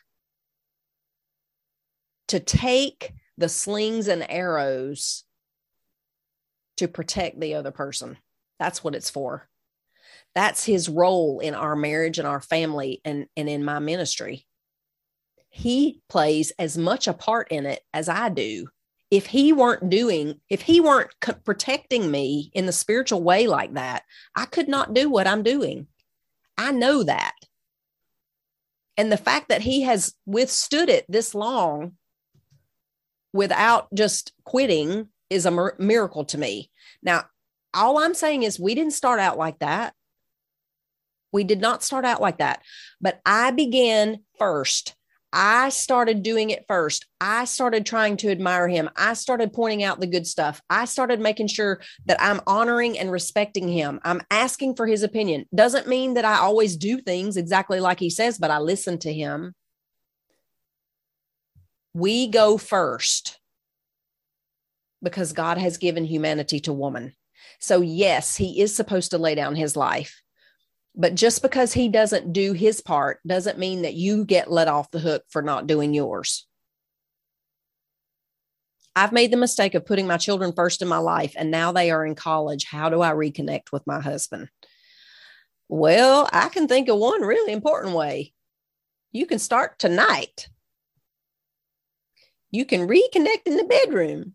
To take the slings and arrows to protect the other person. That's what it's for. That's his role in our marriage and our family and, and in my ministry. He plays as much a part in it as I do. If he weren't doing, if he weren't c- protecting me in the spiritual way like that, I could not do what I'm doing. I know that. And the fact that he has withstood it this long without just quitting is a mir- miracle to me. Now, all I'm saying is we didn't start out like that. We did not start out like that, but I began first. I started doing it first. I started trying to admire him. I started pointing out the good stuff. I started making sure that I'm honoring and respecting him. I'm asking for his opinion. Doesn't mean that I always do things exactly like he says, but I listen to him. We go first because God has given humanity to woman. So yes, he is supposed to lay down his life, but just because he doesn't do his part doesn't mean that you get let off the hook for not doing yours. I've made the mistake of putting my children first in my life, and now they are in college. How do I reconnect with my husband? Well, I can think of one really important way. You can start tonight. You can reconnect in the bedroom.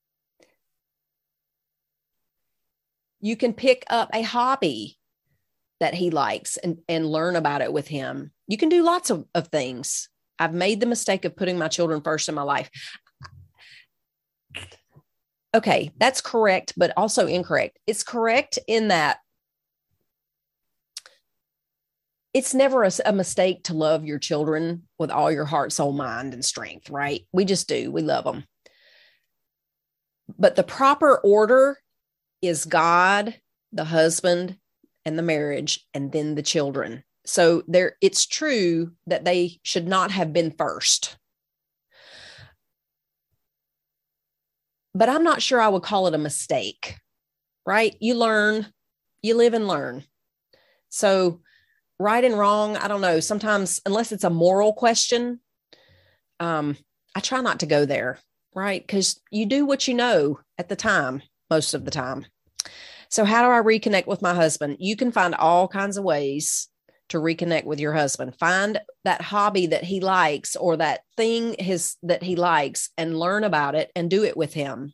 You can pick up a hobby that he likes and, and learn about it with him. You can do lots of, of things. I've made the mistake of putting my children first in my life. Okay, that's correct, but also incorrect. It's correct in that it's never a, a mistake to love your children with all your heart, soul, mind, and strength, right? We just do. We love them. But the proper order is God, the husband, and the marriage, and then the children. So there, it's true that they should not have been first. But I'm not sure I would call it a mistake, right? You learn, you live and learn. So right and wrong, I don't know. Sometimes, unless it's a moral question, um, I try not to go there, right? Because you do what you know at the time, most of the time. So how do I reconnect with my husband? You can find all kinds of ways to reconnect with your husband. Find that hobby that he likes or that thing his that he likes and learn about it and do it with him.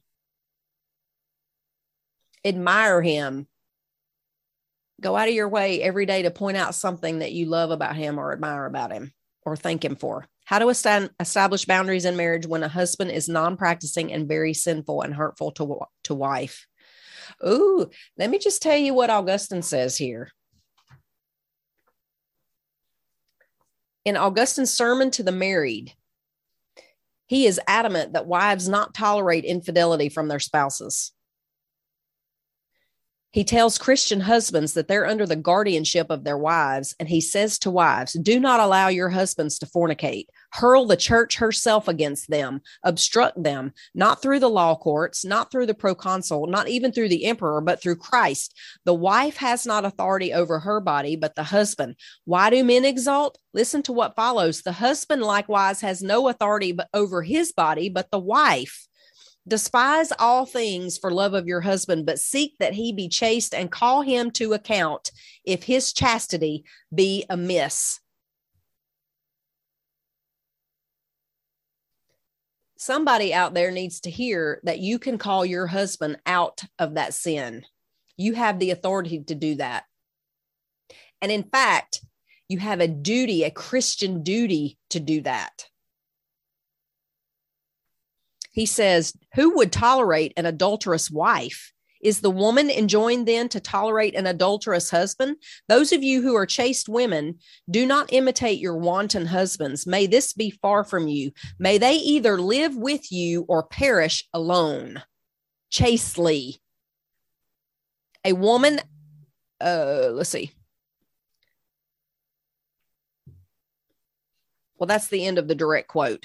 Admire him. Go out of your way every day to point out something that you love about him or admire about him or thank him for. How to establish boundaries in marriage when a husband is non-practicing and very sinful and hurtful to, to wife. Ooh, let me just tell you what Augustine says here. In Augustine's sermon to the married, he is adamant that wives not tolerate infidelity from their spouses. He tells Christian husbands that they're under the guardianship of their wives, and he says to wives, do not allow your husbands to fornicate. Hurl the church herself against them, obstruct them, not through the law courts, not through the proconsul, not even through the emperor, but through Christ. The wife has not authority over her body, but the husband. Why do men exalt? Listen to what follows. The husband likewise has no authority but over his body, but the wife. Despise all things for love of your husband, but seek that he be chaste and call him to account if his chastity be amiss. Somebody out there needs to hear that you can call your husband out of that sin. You have the authority to do that. And in fact, you have a duty, a Christian duty to do that. He says, who would tolerate an adulterous wife? Is the woman enjoined then to tolerate an adulterous husband? Those of you who are chaste women, do not imitate your wanton husbands. May this be far from you. May they either live with you or perish alone. Chastely. A woman, uh, let's see. Well, that's the end of the direct quote.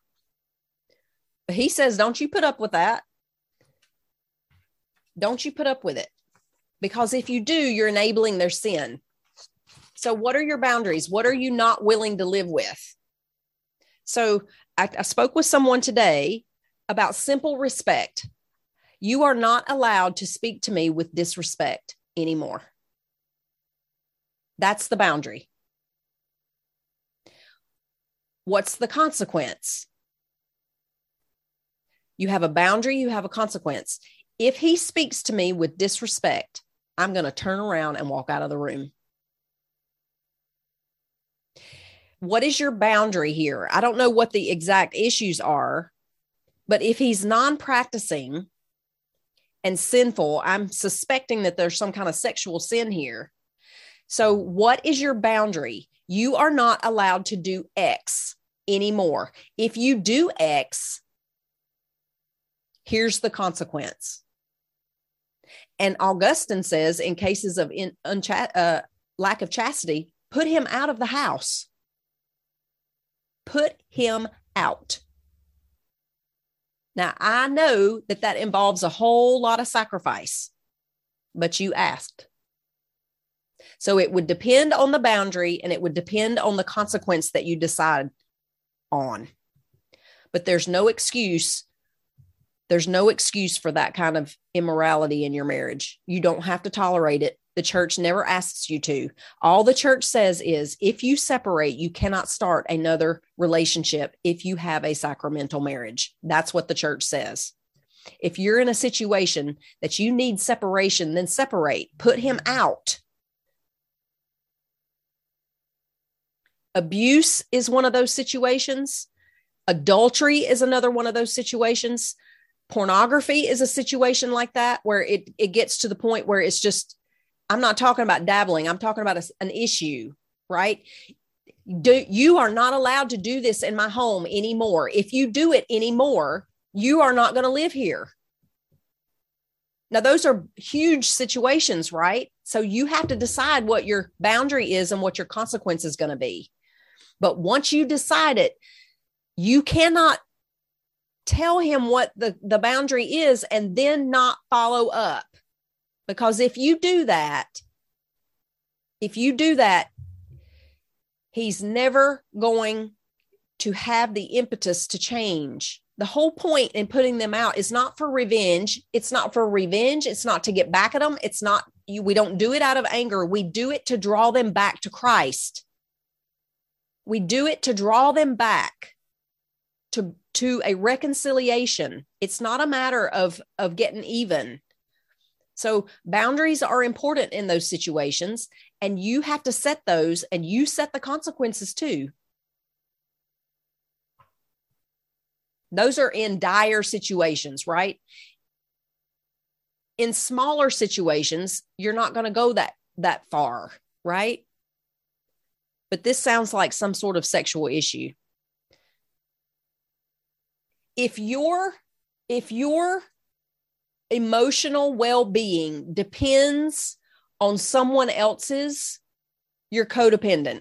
He says, don't you put up with that. Don't you put up with it. Because if you do, you're enabling their sin. So what are your boundaries? What are you not willing to live with? So I, I spoke with someone today about simple respect. You are not allowed to speak to me with disrespect anymore. That's the boundary. What's the consequence? You have a boundary, you have a consequence. If he speaks to me with disrespect, I'm going to turn around and walk out of the room. What is your boundary here? I don't know what the exact issues are, but if he's non-practicing and sinful, I'm suspecting that there's some kind of sexual sin here. So what is your boundary? You are not allowed to do X anymore. If you do X, here's the consequence. And Augustine says, in cases of in, uncha- uh, lack of chastity, put him out of the house. Put him out. Now, I know that that involves a whole lot of sacrifice. but you asked. So it would depend on the boundary, and it would depend on the consequence that you decide on. But there's no excuse. There's no excuse for that kind of immorality in your marriage. You don't have to tolerate it. The church never asks you to. All the church says is if you separate, you cannot start another relationship if you have a sacramental marriage. That's what the church says. If you're in a situation that you need separation, then separate. Put him out. Abuse is one of those situations. Adultery is another one of those situations. Pornography is a situation like that where it, it gets to the point where it's just, I'm not talking about dabbling. I'm talking about a, an issue, right? Do, you are not allowed to do this in my home anymore. If you do it anymore, you are not going to live here. Now, those are huge situations, right? So you have to decide what your boundary is and what your consequence is going to be. But once you decide it, you cannot tell him what the, the boundary is and then not follow up. Because if you do that, if you do that, he's never going to have the impetus to change. The whole point in putting them out is not for revenge. It's not for revenge. It's not to get back at them. It's not, you, we don't do it out of anger. We do it to draw them back to Christ. We do it to draw them back to, to a reconciliation. It's not a matter of, of getting even. So boundaries are important in those situations, and you have to set those, and you set the consequences too. Those are in dire situations, right? In smaller situations, you're not going to go that, that far, right? But this sounds like some sort of sexual issue. If your, if your emotional well-being depends on someone else's, you're codependent.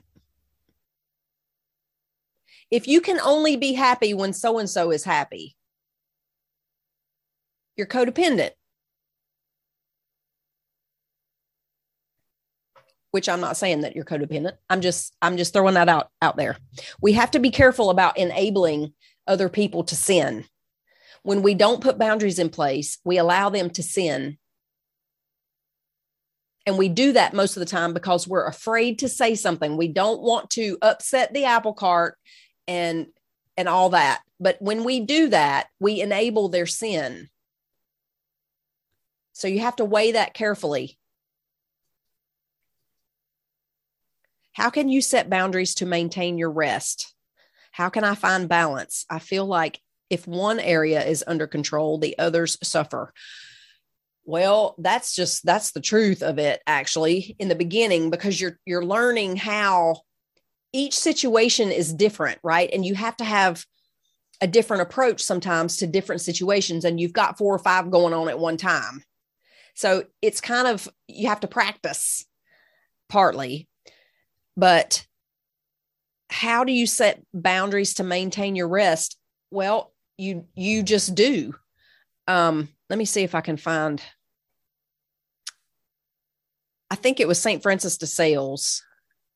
If you can only be happy when so-and-so is happy, you're codependent. Which I'm not saying that you're codependent. I'm just, I'm just throwing that out, out there. We have to be careful about enabling other people to sin. When we don't put boundaries in place, we allow them to sin. And we do that most of the time because we're afraid to say something. We don't want to upset the apple cart and, and all that. But when we do that, we enable their sin. So you have to weigh that carefully. How can you set boundaries to maintain your rest? How can I find balance? I feel like if one area is under control, the others suffer. Well, that's just, that's the truth of it, actually, in the beginning, because you're, you're learning how each situation is different, right? And you have to have a different approach sometimes to different situations. And you've got four or five going on at one time. So it's kind of, you have to practice partly, but how do you set boundaries to maintain your rest? Well, you, you just do. Um, let me see if I can find, I think it was Saint Francis de Sales.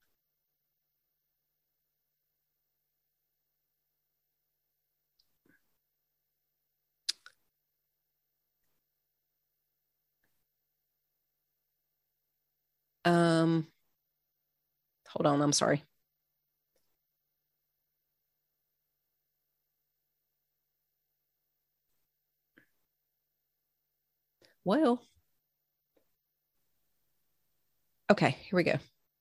Um, hold on, I'm sorry. Well, okay, here we go.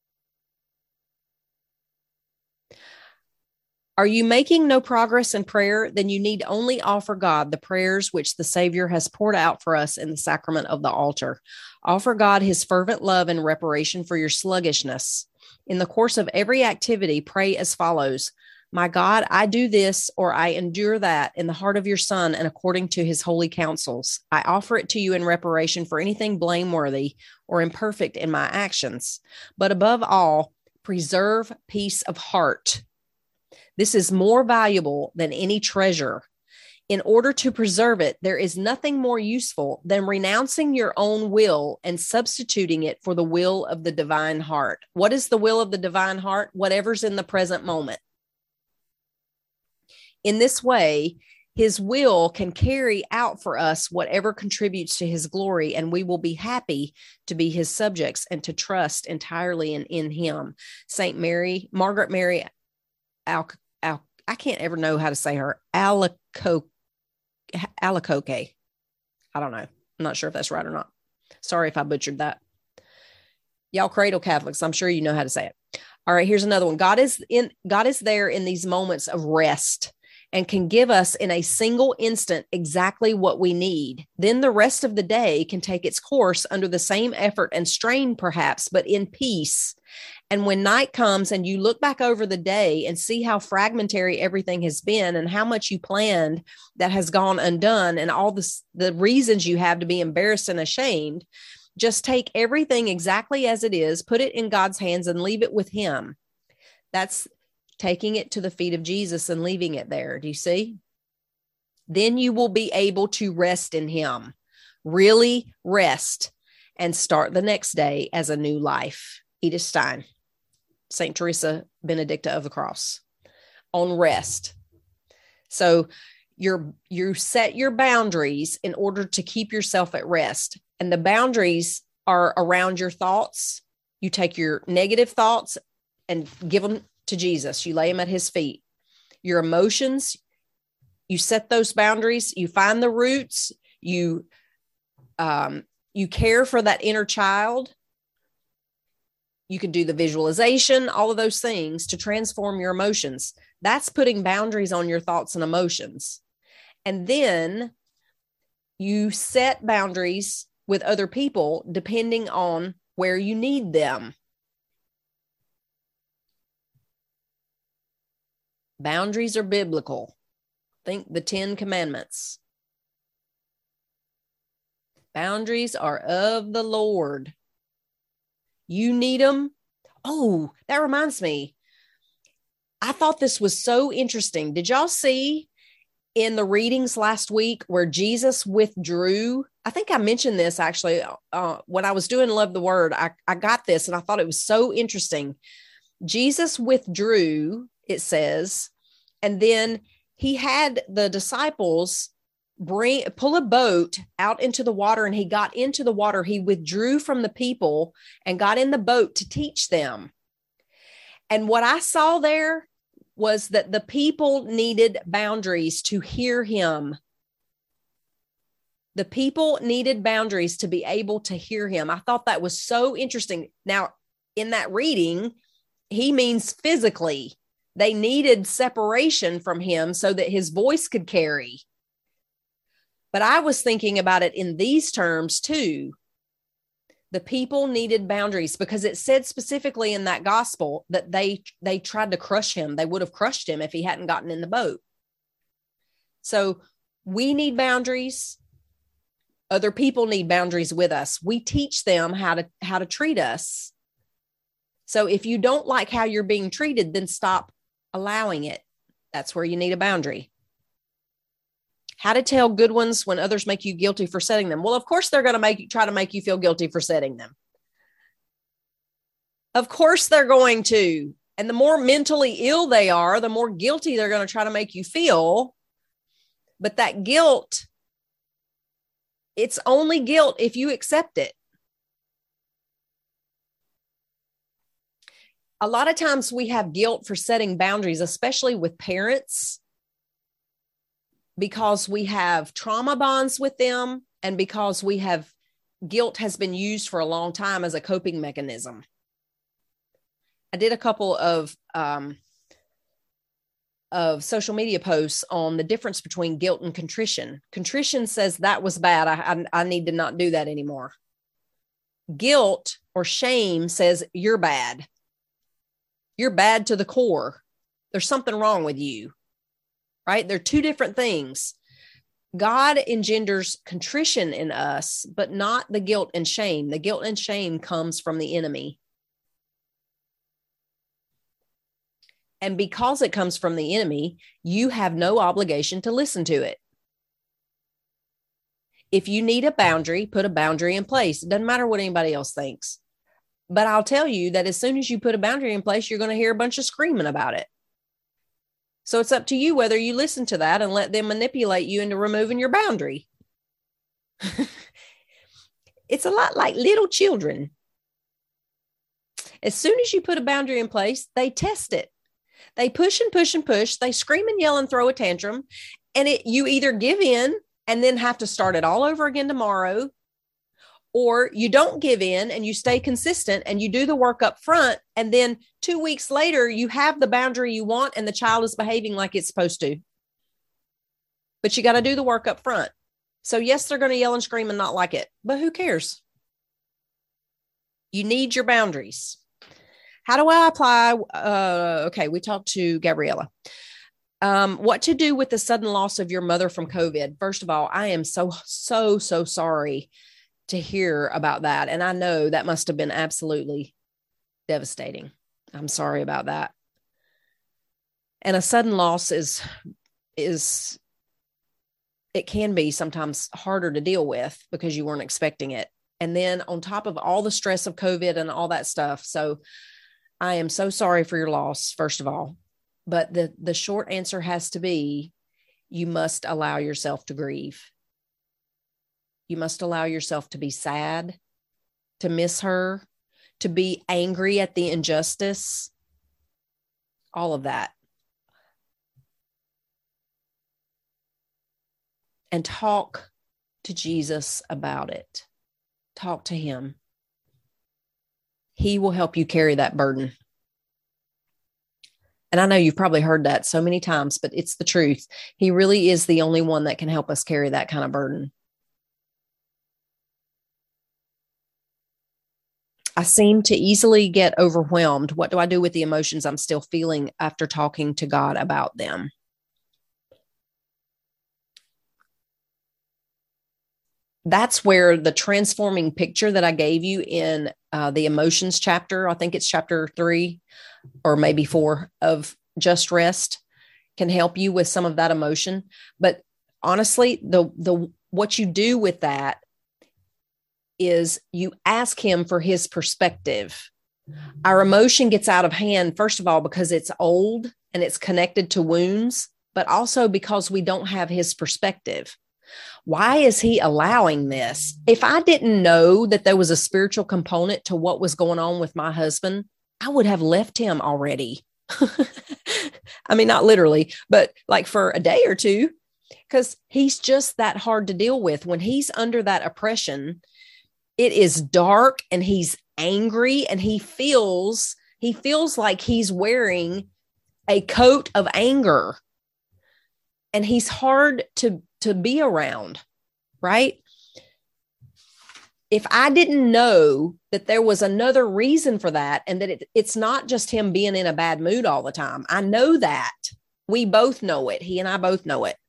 Are you making no progress in prayer? Then you need only offer God the prayers which the Savior has poured out for us in the sacrament of the altar. Offer God his fervent love in reparation for your sluggishness. In the course of every activity, pray as follows. My God, I do this or I endure that in the heart of your Son and according to his holy counsels. I offer it to you in reparation for anything blameworthy or imperfect in my actions. But above all, preserve peace of heart. This is more valuable than any treasure. In order to preserve it, there is nothing more useful than renouncing your own will and substituting it for the will of the divine heart. What is the will of the divine heart? Whatever's in the present moment. In this way, his will can carry out for us whatever contributes to his glory, and we will be happy to be his subjects and to trust entirely in, in him. Saint Mary, Margaret Mary, Al, Al, I can't ever know how to say her, Alacoque. Alacoque. I don't know. I'm not sure if that's right or not. Sorry if I butchered that. Y'all cradle Catholics, I'm sure you know how to say it. All right, here's another one. God is in God is there in these moments of rest and can give us in a single instant exactly what we need. Then the rest of the day can take its course under the same effort and strain, perhaps, but in peace. And when night comes and you look back over the day and see how fragmentary everything has been and how much you planned that has gone undone and all the, the reasons you have to be embarrassed and ashamed, just take everything exactly as it is, put it in God's hands and leave it with him. That's taking it to the feet of Jesus and leaving it there. Do you see? Then you will be able to rest in him, really rest, and start the next day as a new life. Edith Stein, Saint Teresa Benedicta of the Cross, on rest. So you're, you set your boundaries in order to keep yourself at rest. And the boundaries are around your thoughts. You take your negative thoughts and give them to Jesus. You lay them at his feet. Your emotions, you set those boundaries. You find the roots. You, um, you care for that inner child. You can do the visualization, all of those things to transform your emotions. That's putting boundaries on your thoughts and emotions. And then you set boundaries with other people depending on where you need them. Boundaries are biblical. Think the Ten Commandments. Boundaries are of the Lord. You need them. Oh, that reminds me. I thought this was so interesting. Did y'all see in the readings last week where Jesus withdrew? I think I mentioned this actually uh, when I was doing Love the Word. I, I got this and I thought it was so interesting. Jesus withdrew, it says, and then he had the disciples bring pull a boat out into the water, and he got into the water. He withdrew from the people and got in the boat to teach them. And what I saw there was that the people needed boundaries to hear him. The people needed boundaries to be able to hear him. I thought that was so interesting. Now, in that reading, he means physically. They needed separation from him so that his voice could carry. But I was thinking about it in these terms too. The people needed boundaries because it said specifically in that gospel that they, they tried to crush him. They would have crushed him if he hadn't gotten in the boat. So we need boundaries. Other people need boundaries with us. We teach them how to, how to treat us. So if you don't like how you're being treated, then stop allowing it. That's where you need a boundary. How to tell good ones when others make you guilty for setting them. Well, of course, they're going to make you try to make you feel guilty for setting them. Of course, they're going to. And the more mentally ill they are, the more guilty they're going to try to make you feel. But that guilt, it's only guilt if you accept it. A lot of times we have guilt for setting boundaries, especially with parents, because we have trauma bonds with them and because we have guilt has been used for a long time as a coping mechanism. I did a couple of, um, of social media posts on the difference between guilt and contrition. Contrition says that was bad. I, I, I need to not do that anymore. Guilt or shame says you're bad. You're bad to the core. There's something wrong with you. Right? They're two different things. God engenders contrition in us, but not the guilt and shame. The guilt and shame comes from the enemy. And because it comes from the enemy, you have no obligation to listen to it. If you need a boundary, put a boundary in place. It doesn't matter what anybody else thinks. But I'll tell you that as soon as you put a boundary in place, you're going to hear a bunch of screaming about it. So it's up to you whether you listen to that and let them manipulate you into removing your boundary. It's a lot like little children. As soon as you put a boundary in place, they test it. They push and push and push. They scream and yell and throw a tantrum. And it, you either give in and then have to start it all over again tomorrow, or you don't give in and you stay consistent and you do the work up front. And then two weeks later, you have the boundary you want and the child is behaving like it's supposed to. But you got to do the work up front. So yes, they're going to yell and scream and not like it, but who cares? You need your boundaries. How do I apply? Uh, okay, we talked to Gabriella. Um, what to do with the sudden loss of your mother from COVID? First of all, I am so, so, so sorry to hear about that. And I know that must have been absolutely devastating. I'm sorry about that. And a sudden loss is, is, it can be sometimes harder to deal with because you weren't expecting it. And then on top of all the stress of COVID and all that stuff. So I am so sorry for your loss, first of all. But the, the short answer has to be, you must allow yourself to grieve. You must allow yourself to be sad, to miss her, to be angry at the injustice, all of that. And talk to Jesus about it. Talk to him. He will help you carry that burden. And I know you've probably heard that so many times, but it's the truth. He really is the only one that can help us carry that kind of burden. I seem to easily get overwhelmed. What do I do with the emotions I'm still feeling after talking to God about them? That's where the transforming picture that I gave you in uh, the emotions chapter, I think it's chapter three or maybe four of Just Rest, can help you with some of that emotion. But honestly, the the what you do with that is you ask him for his perspective. Our emotion gets out of hand, first of all, because it's old and it's connected to wounds, but also because we don't have his perspective. Why is he allowing this? If I didn't know that there was a spiritual component to what was going on with my husband, I would have left him already. I mean, not literally, but like for a day or two, because he's just that hard to deal with. When he's under that oppression, it is dark and he's angry and he feels, he feels like he's wearing a coat of anger and he's hard to, to be around, right? If I didn't know that there was another reason for that and that it, it's not just him being in a bad mood all the time. I know that. We both know it. He and I both know it.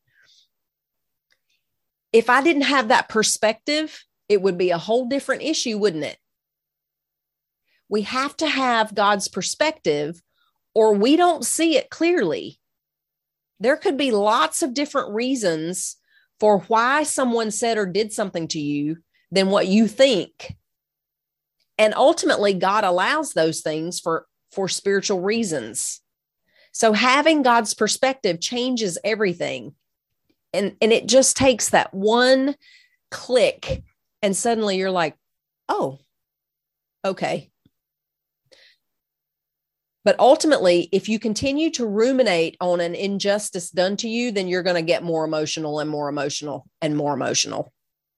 If I didn't have that perspective, it would be a whole different issue, wouldn't it? We have to have God's perspective or we don't see it clearly. There could be lots of different reasons for why someone said or did something to you than what you think. And ultimately, God allows those things for, for spiritual reasons. So having God's perspective changes everything. And, and it just takes that one click and suddenly you're like, oh, okay. But ultimately, if you continue to ruminate on an injustice done to you, then you're going to get more emotional and more emotional and more emotional.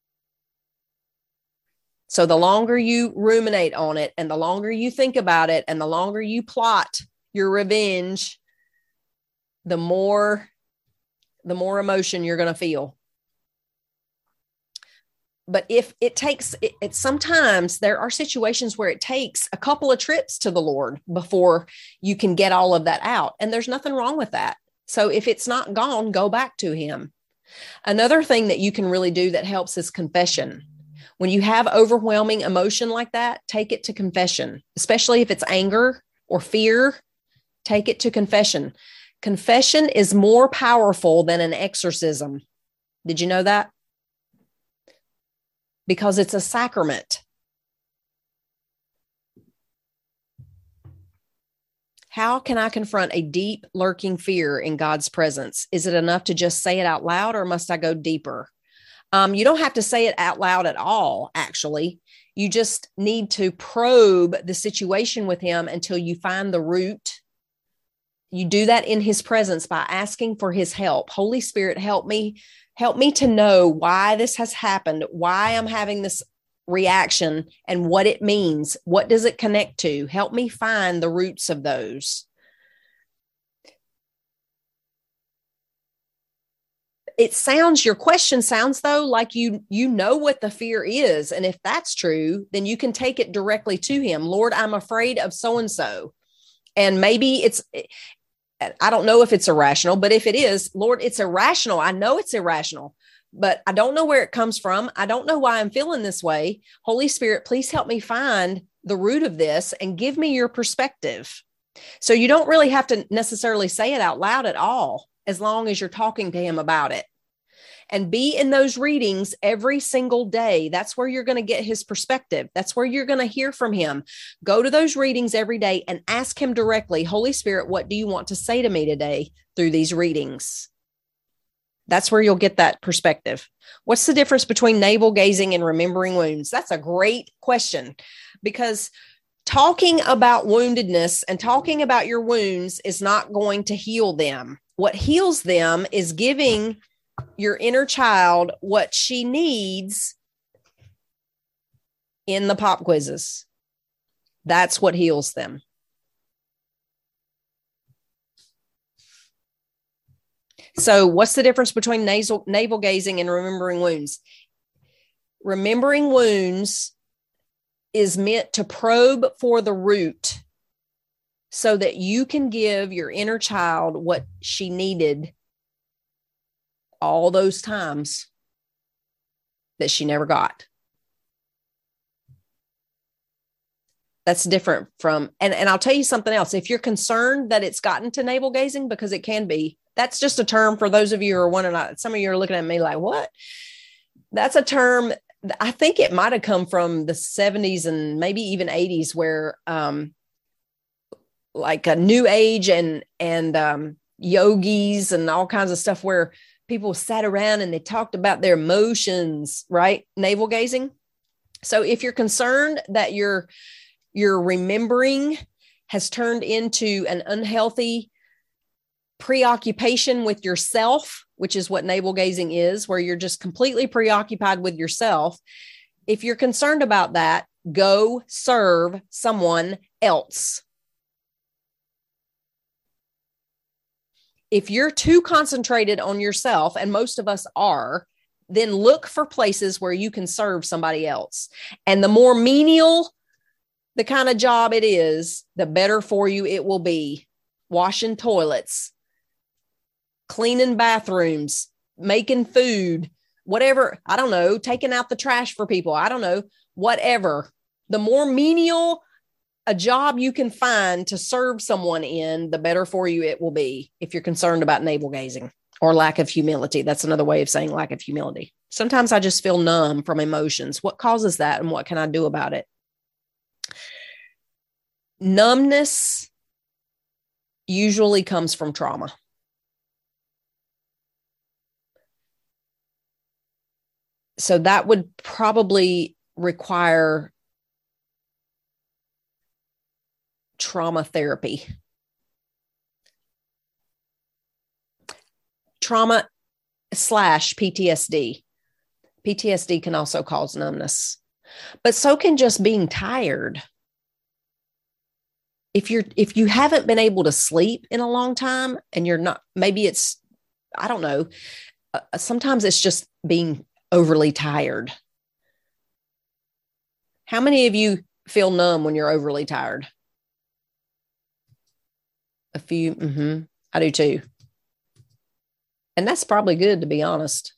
So the longer you ruminate on it and the longer you think about it and the longer you plot your revenge, the more, the more emotion you're going to feel. But if it takes, it, it sometimes there are situations where it takes a couple of trips to the Lord before you can get all of that out. And there's nothing wrong with that. So if it's not gone, go back to him. Another thing that you can really do that helps is confession. When you have overwhelming emotion like that, take it to confession, especially if it's anger or fear, take it to confession. Confession is more powerful than an exorcism. Did you know that? because it's a sacrament. How can I confront a deep lurking fear in God's presence? Is it enough to just say it out loud, or must I go deeper? Um, you don't have to say it out loud at all, actually. You just need to probe the situation with him until you find the root. You do that in his presence by asking for his help. Holy Spirit, help me, help me to know why this has happened, why I'm having this reaction and what it means. What does it connect to? Help me find the roots of those. It sounds, your question sounds though, like you, you know what the fear is. And if that's true, then you can take it directly to him. Lord, I'm afraid of so-and-so. And maybe it's, I don't know if it's irrational, but if it is, Lord, it's irrational. I know it's irrational, but I don't know where it comes from. I don't know why I'm feeling this way. Holy Spirit, please help me find the root of this and give me your perspective. So you don't really have to necessarily say it out loud at all, as long as you're talking to him about it. And be in those readings every single day. That's where you're going to get his perspective. That's where you're going to hear from him. Go to those readings every day and ask him directly, Holy Spirit, what do you want to say to me today through these readings? That's where you'll get that perspective. What's the difference between navel gazing and remembering wounds? That's a great question, because talking about woundedness and talking about your wounds is not going to heal them. What heals them is giving your inner child what she needs in the pop quizzes. That's what heals them. So what's the difference between nasal, navel gazing and remembering wounds? Remembering wounds is meant to probe for the root so that you can give your inner child what she needed all those times that she never got. That's different from, and, and I'll tell you something else. If you're concerned that it's gotten to navel gazing, because it can be, that's just a term for those of you who are wondering. Some of you are looking at me like, what? That's a term. I think it might have come from the seventies and maybe even eighties, where um, like a new age and, and um, yogis and all kinds of stuff, where people sat around and they talked about their emotions, right? Navel gazing. So if you're concerned that your, your remembering has turned into an unhealthy preoccupation with yourself, which is what navel gazing is, where you're just completely preoccupied with yourself. If you're concerned about that, go serve someone else. If you're too concentrated on yourself, and most of us are, then look for places where you can serve somebody else. And the more menial the kind of job it is, the better for you it will be. Washing toilets, cleaning bathrooms, making food, whatever, I don't know, taking out the trash for people, I don't know, whatever. The more menial a job you can find to serve someone in, the better for you it will be, if you're concerned about navel gazing or lack of humility. That's another way of saying lack of humility. Sometimes I just feel numb from emotions. What causes that, and what can I do about it? Numbness usually comes from trauma. So that would probably require trauma therapy. Trauma slash P T S D. P T S D can also cause numbness, but so can just being tired. If you're, if you haven't been able to sleep in a long time, and you're not, maybe it's, I don't know, uh, sometimes it's just being overly tired. How many of you feel numb when you're overly tired? A few. Mm-hmm. I do too. And that's probably good, to be honest.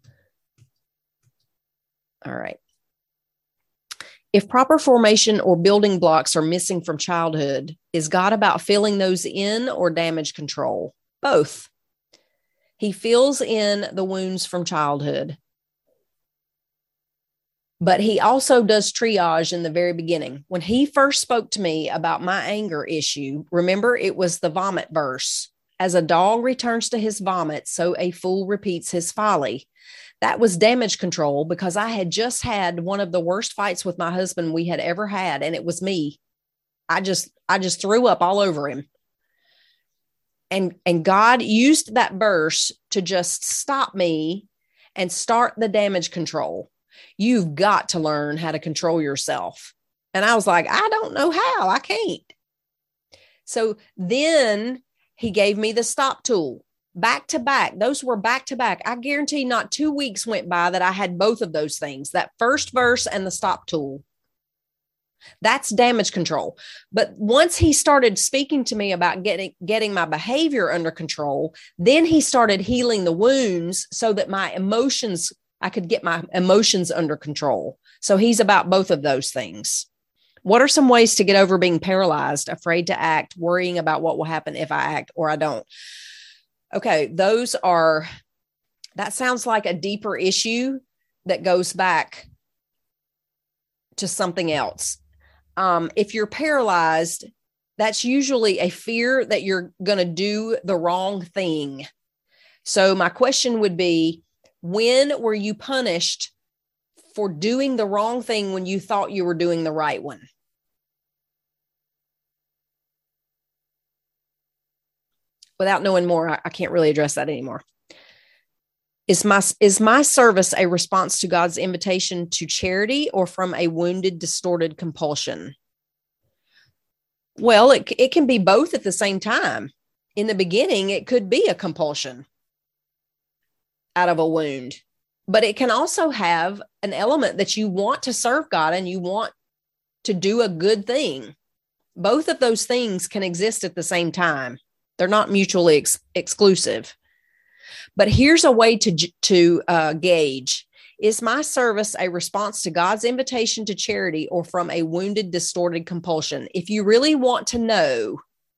All right. If proper formation or building blocks are missing from childhood, is God about filling those in or damage control? Both. He fills in the wounds from childhood. But he also does triage in the very beginning. When he first spoke to me about my anger issue, remember, it was the vomit verse. As a dog returns to his vomit, so a fool repeats his folly. That was damage control, because I had just had one of the worst fights with my husband we had ever had, and it was me. I just, I just threw up all over him. And, and God used that verse to just stop me and start the damage control. You've got to learn how to control yourself. And I was like, I don't know how. I can't. So then he gave me the stop tool. Back to back. Those were back to back. I guarantee not two weeks went by that I had both of those things, that first verse and the stop tool. That's damage control. But once he started speaking to me about getting, getting my behavior under control, then he started healing the wounds so that my emotions, I could get my emotions under control. So he's about both of those things. What are some ways to get over being paralyzed, afraid to act, worrying about what will happen if I act or I don't? Okay, those are, that sounds like a deeper issue that goes back to something else. Um, if you're paralyzed, that's usually a fear that you're going to do the wrong thing. So my question would be, when were you punished for doing the wrong thing when you thought you were doing the right one? Without knowing more, I, I can't really address that anymore. Is my, is my service a response to God's invitation to charity or from a wounded, distorted compulsion? Well, it, it can be both at the same time. In the beginning, it could be a compulsion out of a wound, but it can also have an element that you want to serve God and you want to do a good thing. Both of those things can exist at the same time. They're not mutually ex- exclusive. But here's a way to, to uh, gauge. Is my service a response to God's invitation to charity or from a wounded, distorted compulsion? If you really want to know,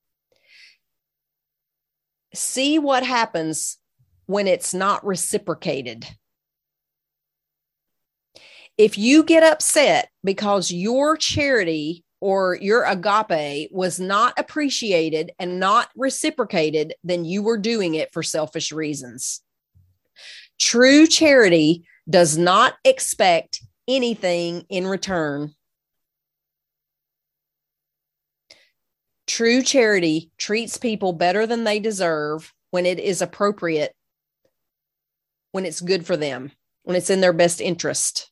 see what happens when it's not reciprocated. If you get upset because your charity or your agape was not appreciated and not reciprocated, then you were doing it for selfish reasons. True charity does not expect anything in return. True charity treats people better than they deserve when it is appropriate, when it's good for them, when it's in their best interest.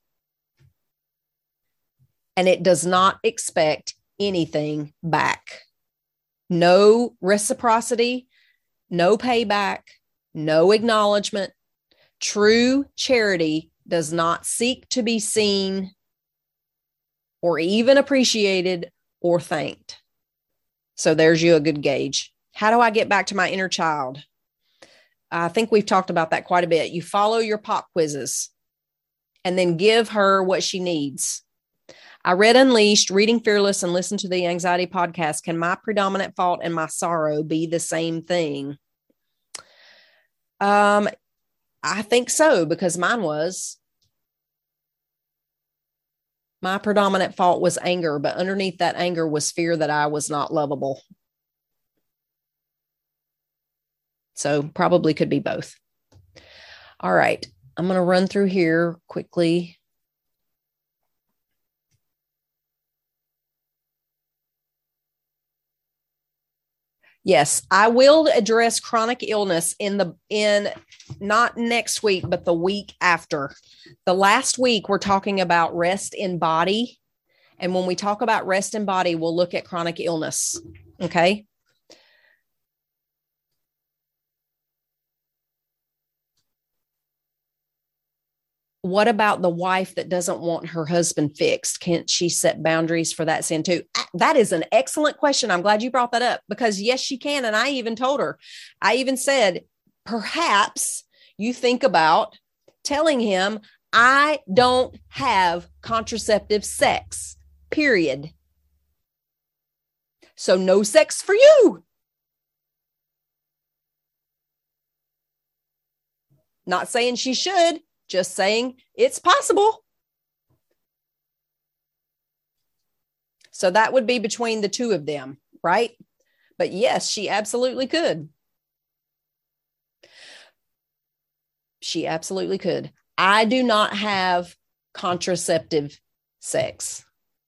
And it does not expect anything back. No reciprocity, no payback, no acknowledgement. True charity does not seek to be seen or even appreciated or thanked. So there's you a good gauge. How do I get back to my inner child? I think we've talked about that quite a bit. You follow your pop quizzes and then give her what she needs. I read Unleashed, Reading Fearless, and listened to the Anxiety podcast. Can my predominant fault and my sorrow be the same thing? Um, I think so, because mine was. My predominant fault was anger, but underneath that anger was fear that I was not lovable. So probably could be both. All right. I'm going to run through here quickly. Yes, I will address chronic illness in the, in not next week, but the week after. The last week, we're talking about rest in body. And when we talk about rest in body, we'll look at chronic illness. Okay. What about the wife that doesn't want her husband fixed? Can't she set boundaries for that sin too? That is an excellent question. I'm glad you brought that up, because yes, she can. And I even told her, I even said, perhaps you think about telling him, I don't have contraceptive sex, period. So no sex for you. Not saying she should. Just saying it's possible. So that would be between the two of them, right? But yes, she absolutely could. She absolutely could. I do not have contraceptive sex.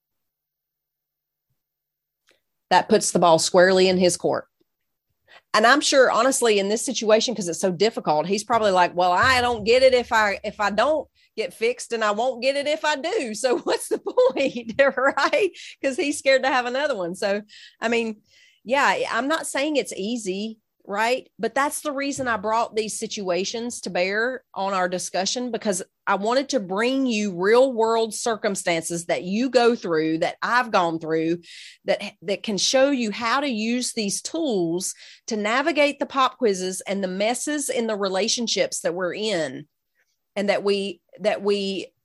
That puts the ball squarely in his court. And I'm sure, honestly, in this situation, because it's so difficult, he's probably like, well, I don't get it if I if I don't get fixed, and I won't get it if I do. So what's the point, right? Because he's scared to have another one. So, I mean, yeah, I'm not saying it's easy, right? But that's the reason I brought these situations to bear on our discussion, because I wanted to bring you real world circumstances that you go through, that I've gone through, that, that can show you how to use these tools to navigate the pop quizzes and the messes in the relationships that we're in, and that we, that we,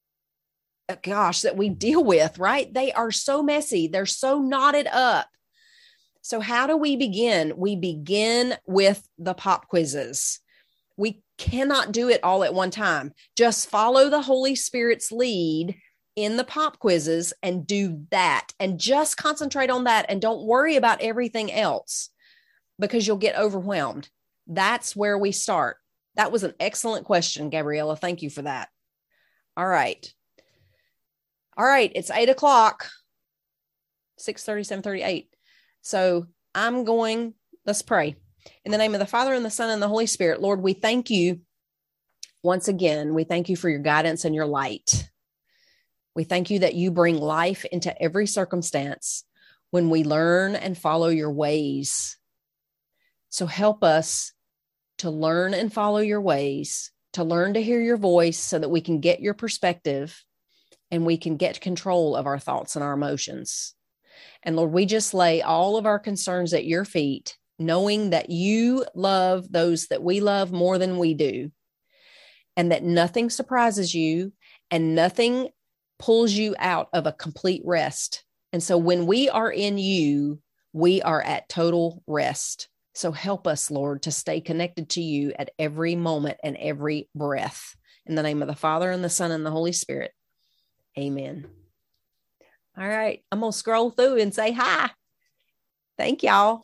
gosh, that we deal with, right? They are so messy. They're so knotted up. So how do we begin? We begin with the pop quizzes. We cannot do it all at one time. Just follow the Holy Spirit's lead in the pop quizzes and do that, and just concentrate on that, and don't worry about everything else, because you'll get overwhelmed. That's where we start. That was an excellent question, Gabriella. Thank you for that. All right. All right. It's eight o'clock, six thirty, seven thirty-eight. So I'm going, let's pray. In the name of the Father, and the Son, and the Holy Spirit, Lord, we thank you once again. We thank you for your guidance and your light. We thank you that you bring life into every circumstance when we learn and follow your ways. So help us to learn and follow your ways, to learn to hear your voice, so that we can get your perspective and we can get control of our thoughts and our emotions. And Lord, we just lay all of our concerns at your feet, knowing that you love those that we love more than we do, and that nothing surprises you and nothing pulls you out of a complete rest. And so when we are in you, we are at total rest. So help us, Lord, to stay connected to you at every moment and every breath. In the name of the Father, and the Son, and the Holy Spirit. Amen. All right. I'm going to scroll through and say hi. Thank y'all.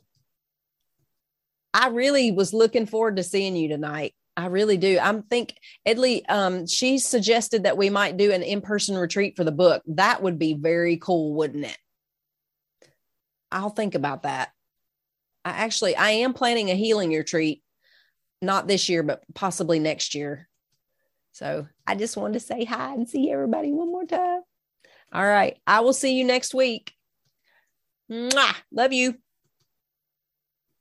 I really was looking forward to seeing you tonight. I really do. I'm think Edley, um, she suggested that we might do an in-person retreat for the book. That would be very cool, wouldn't it? I'll think about that. I actually, I am planning a healing retreat, not this year, but possibly next year. So I just wanted to say hi and see everybody one more time. All right. I will see you next week. Mwah! Love you.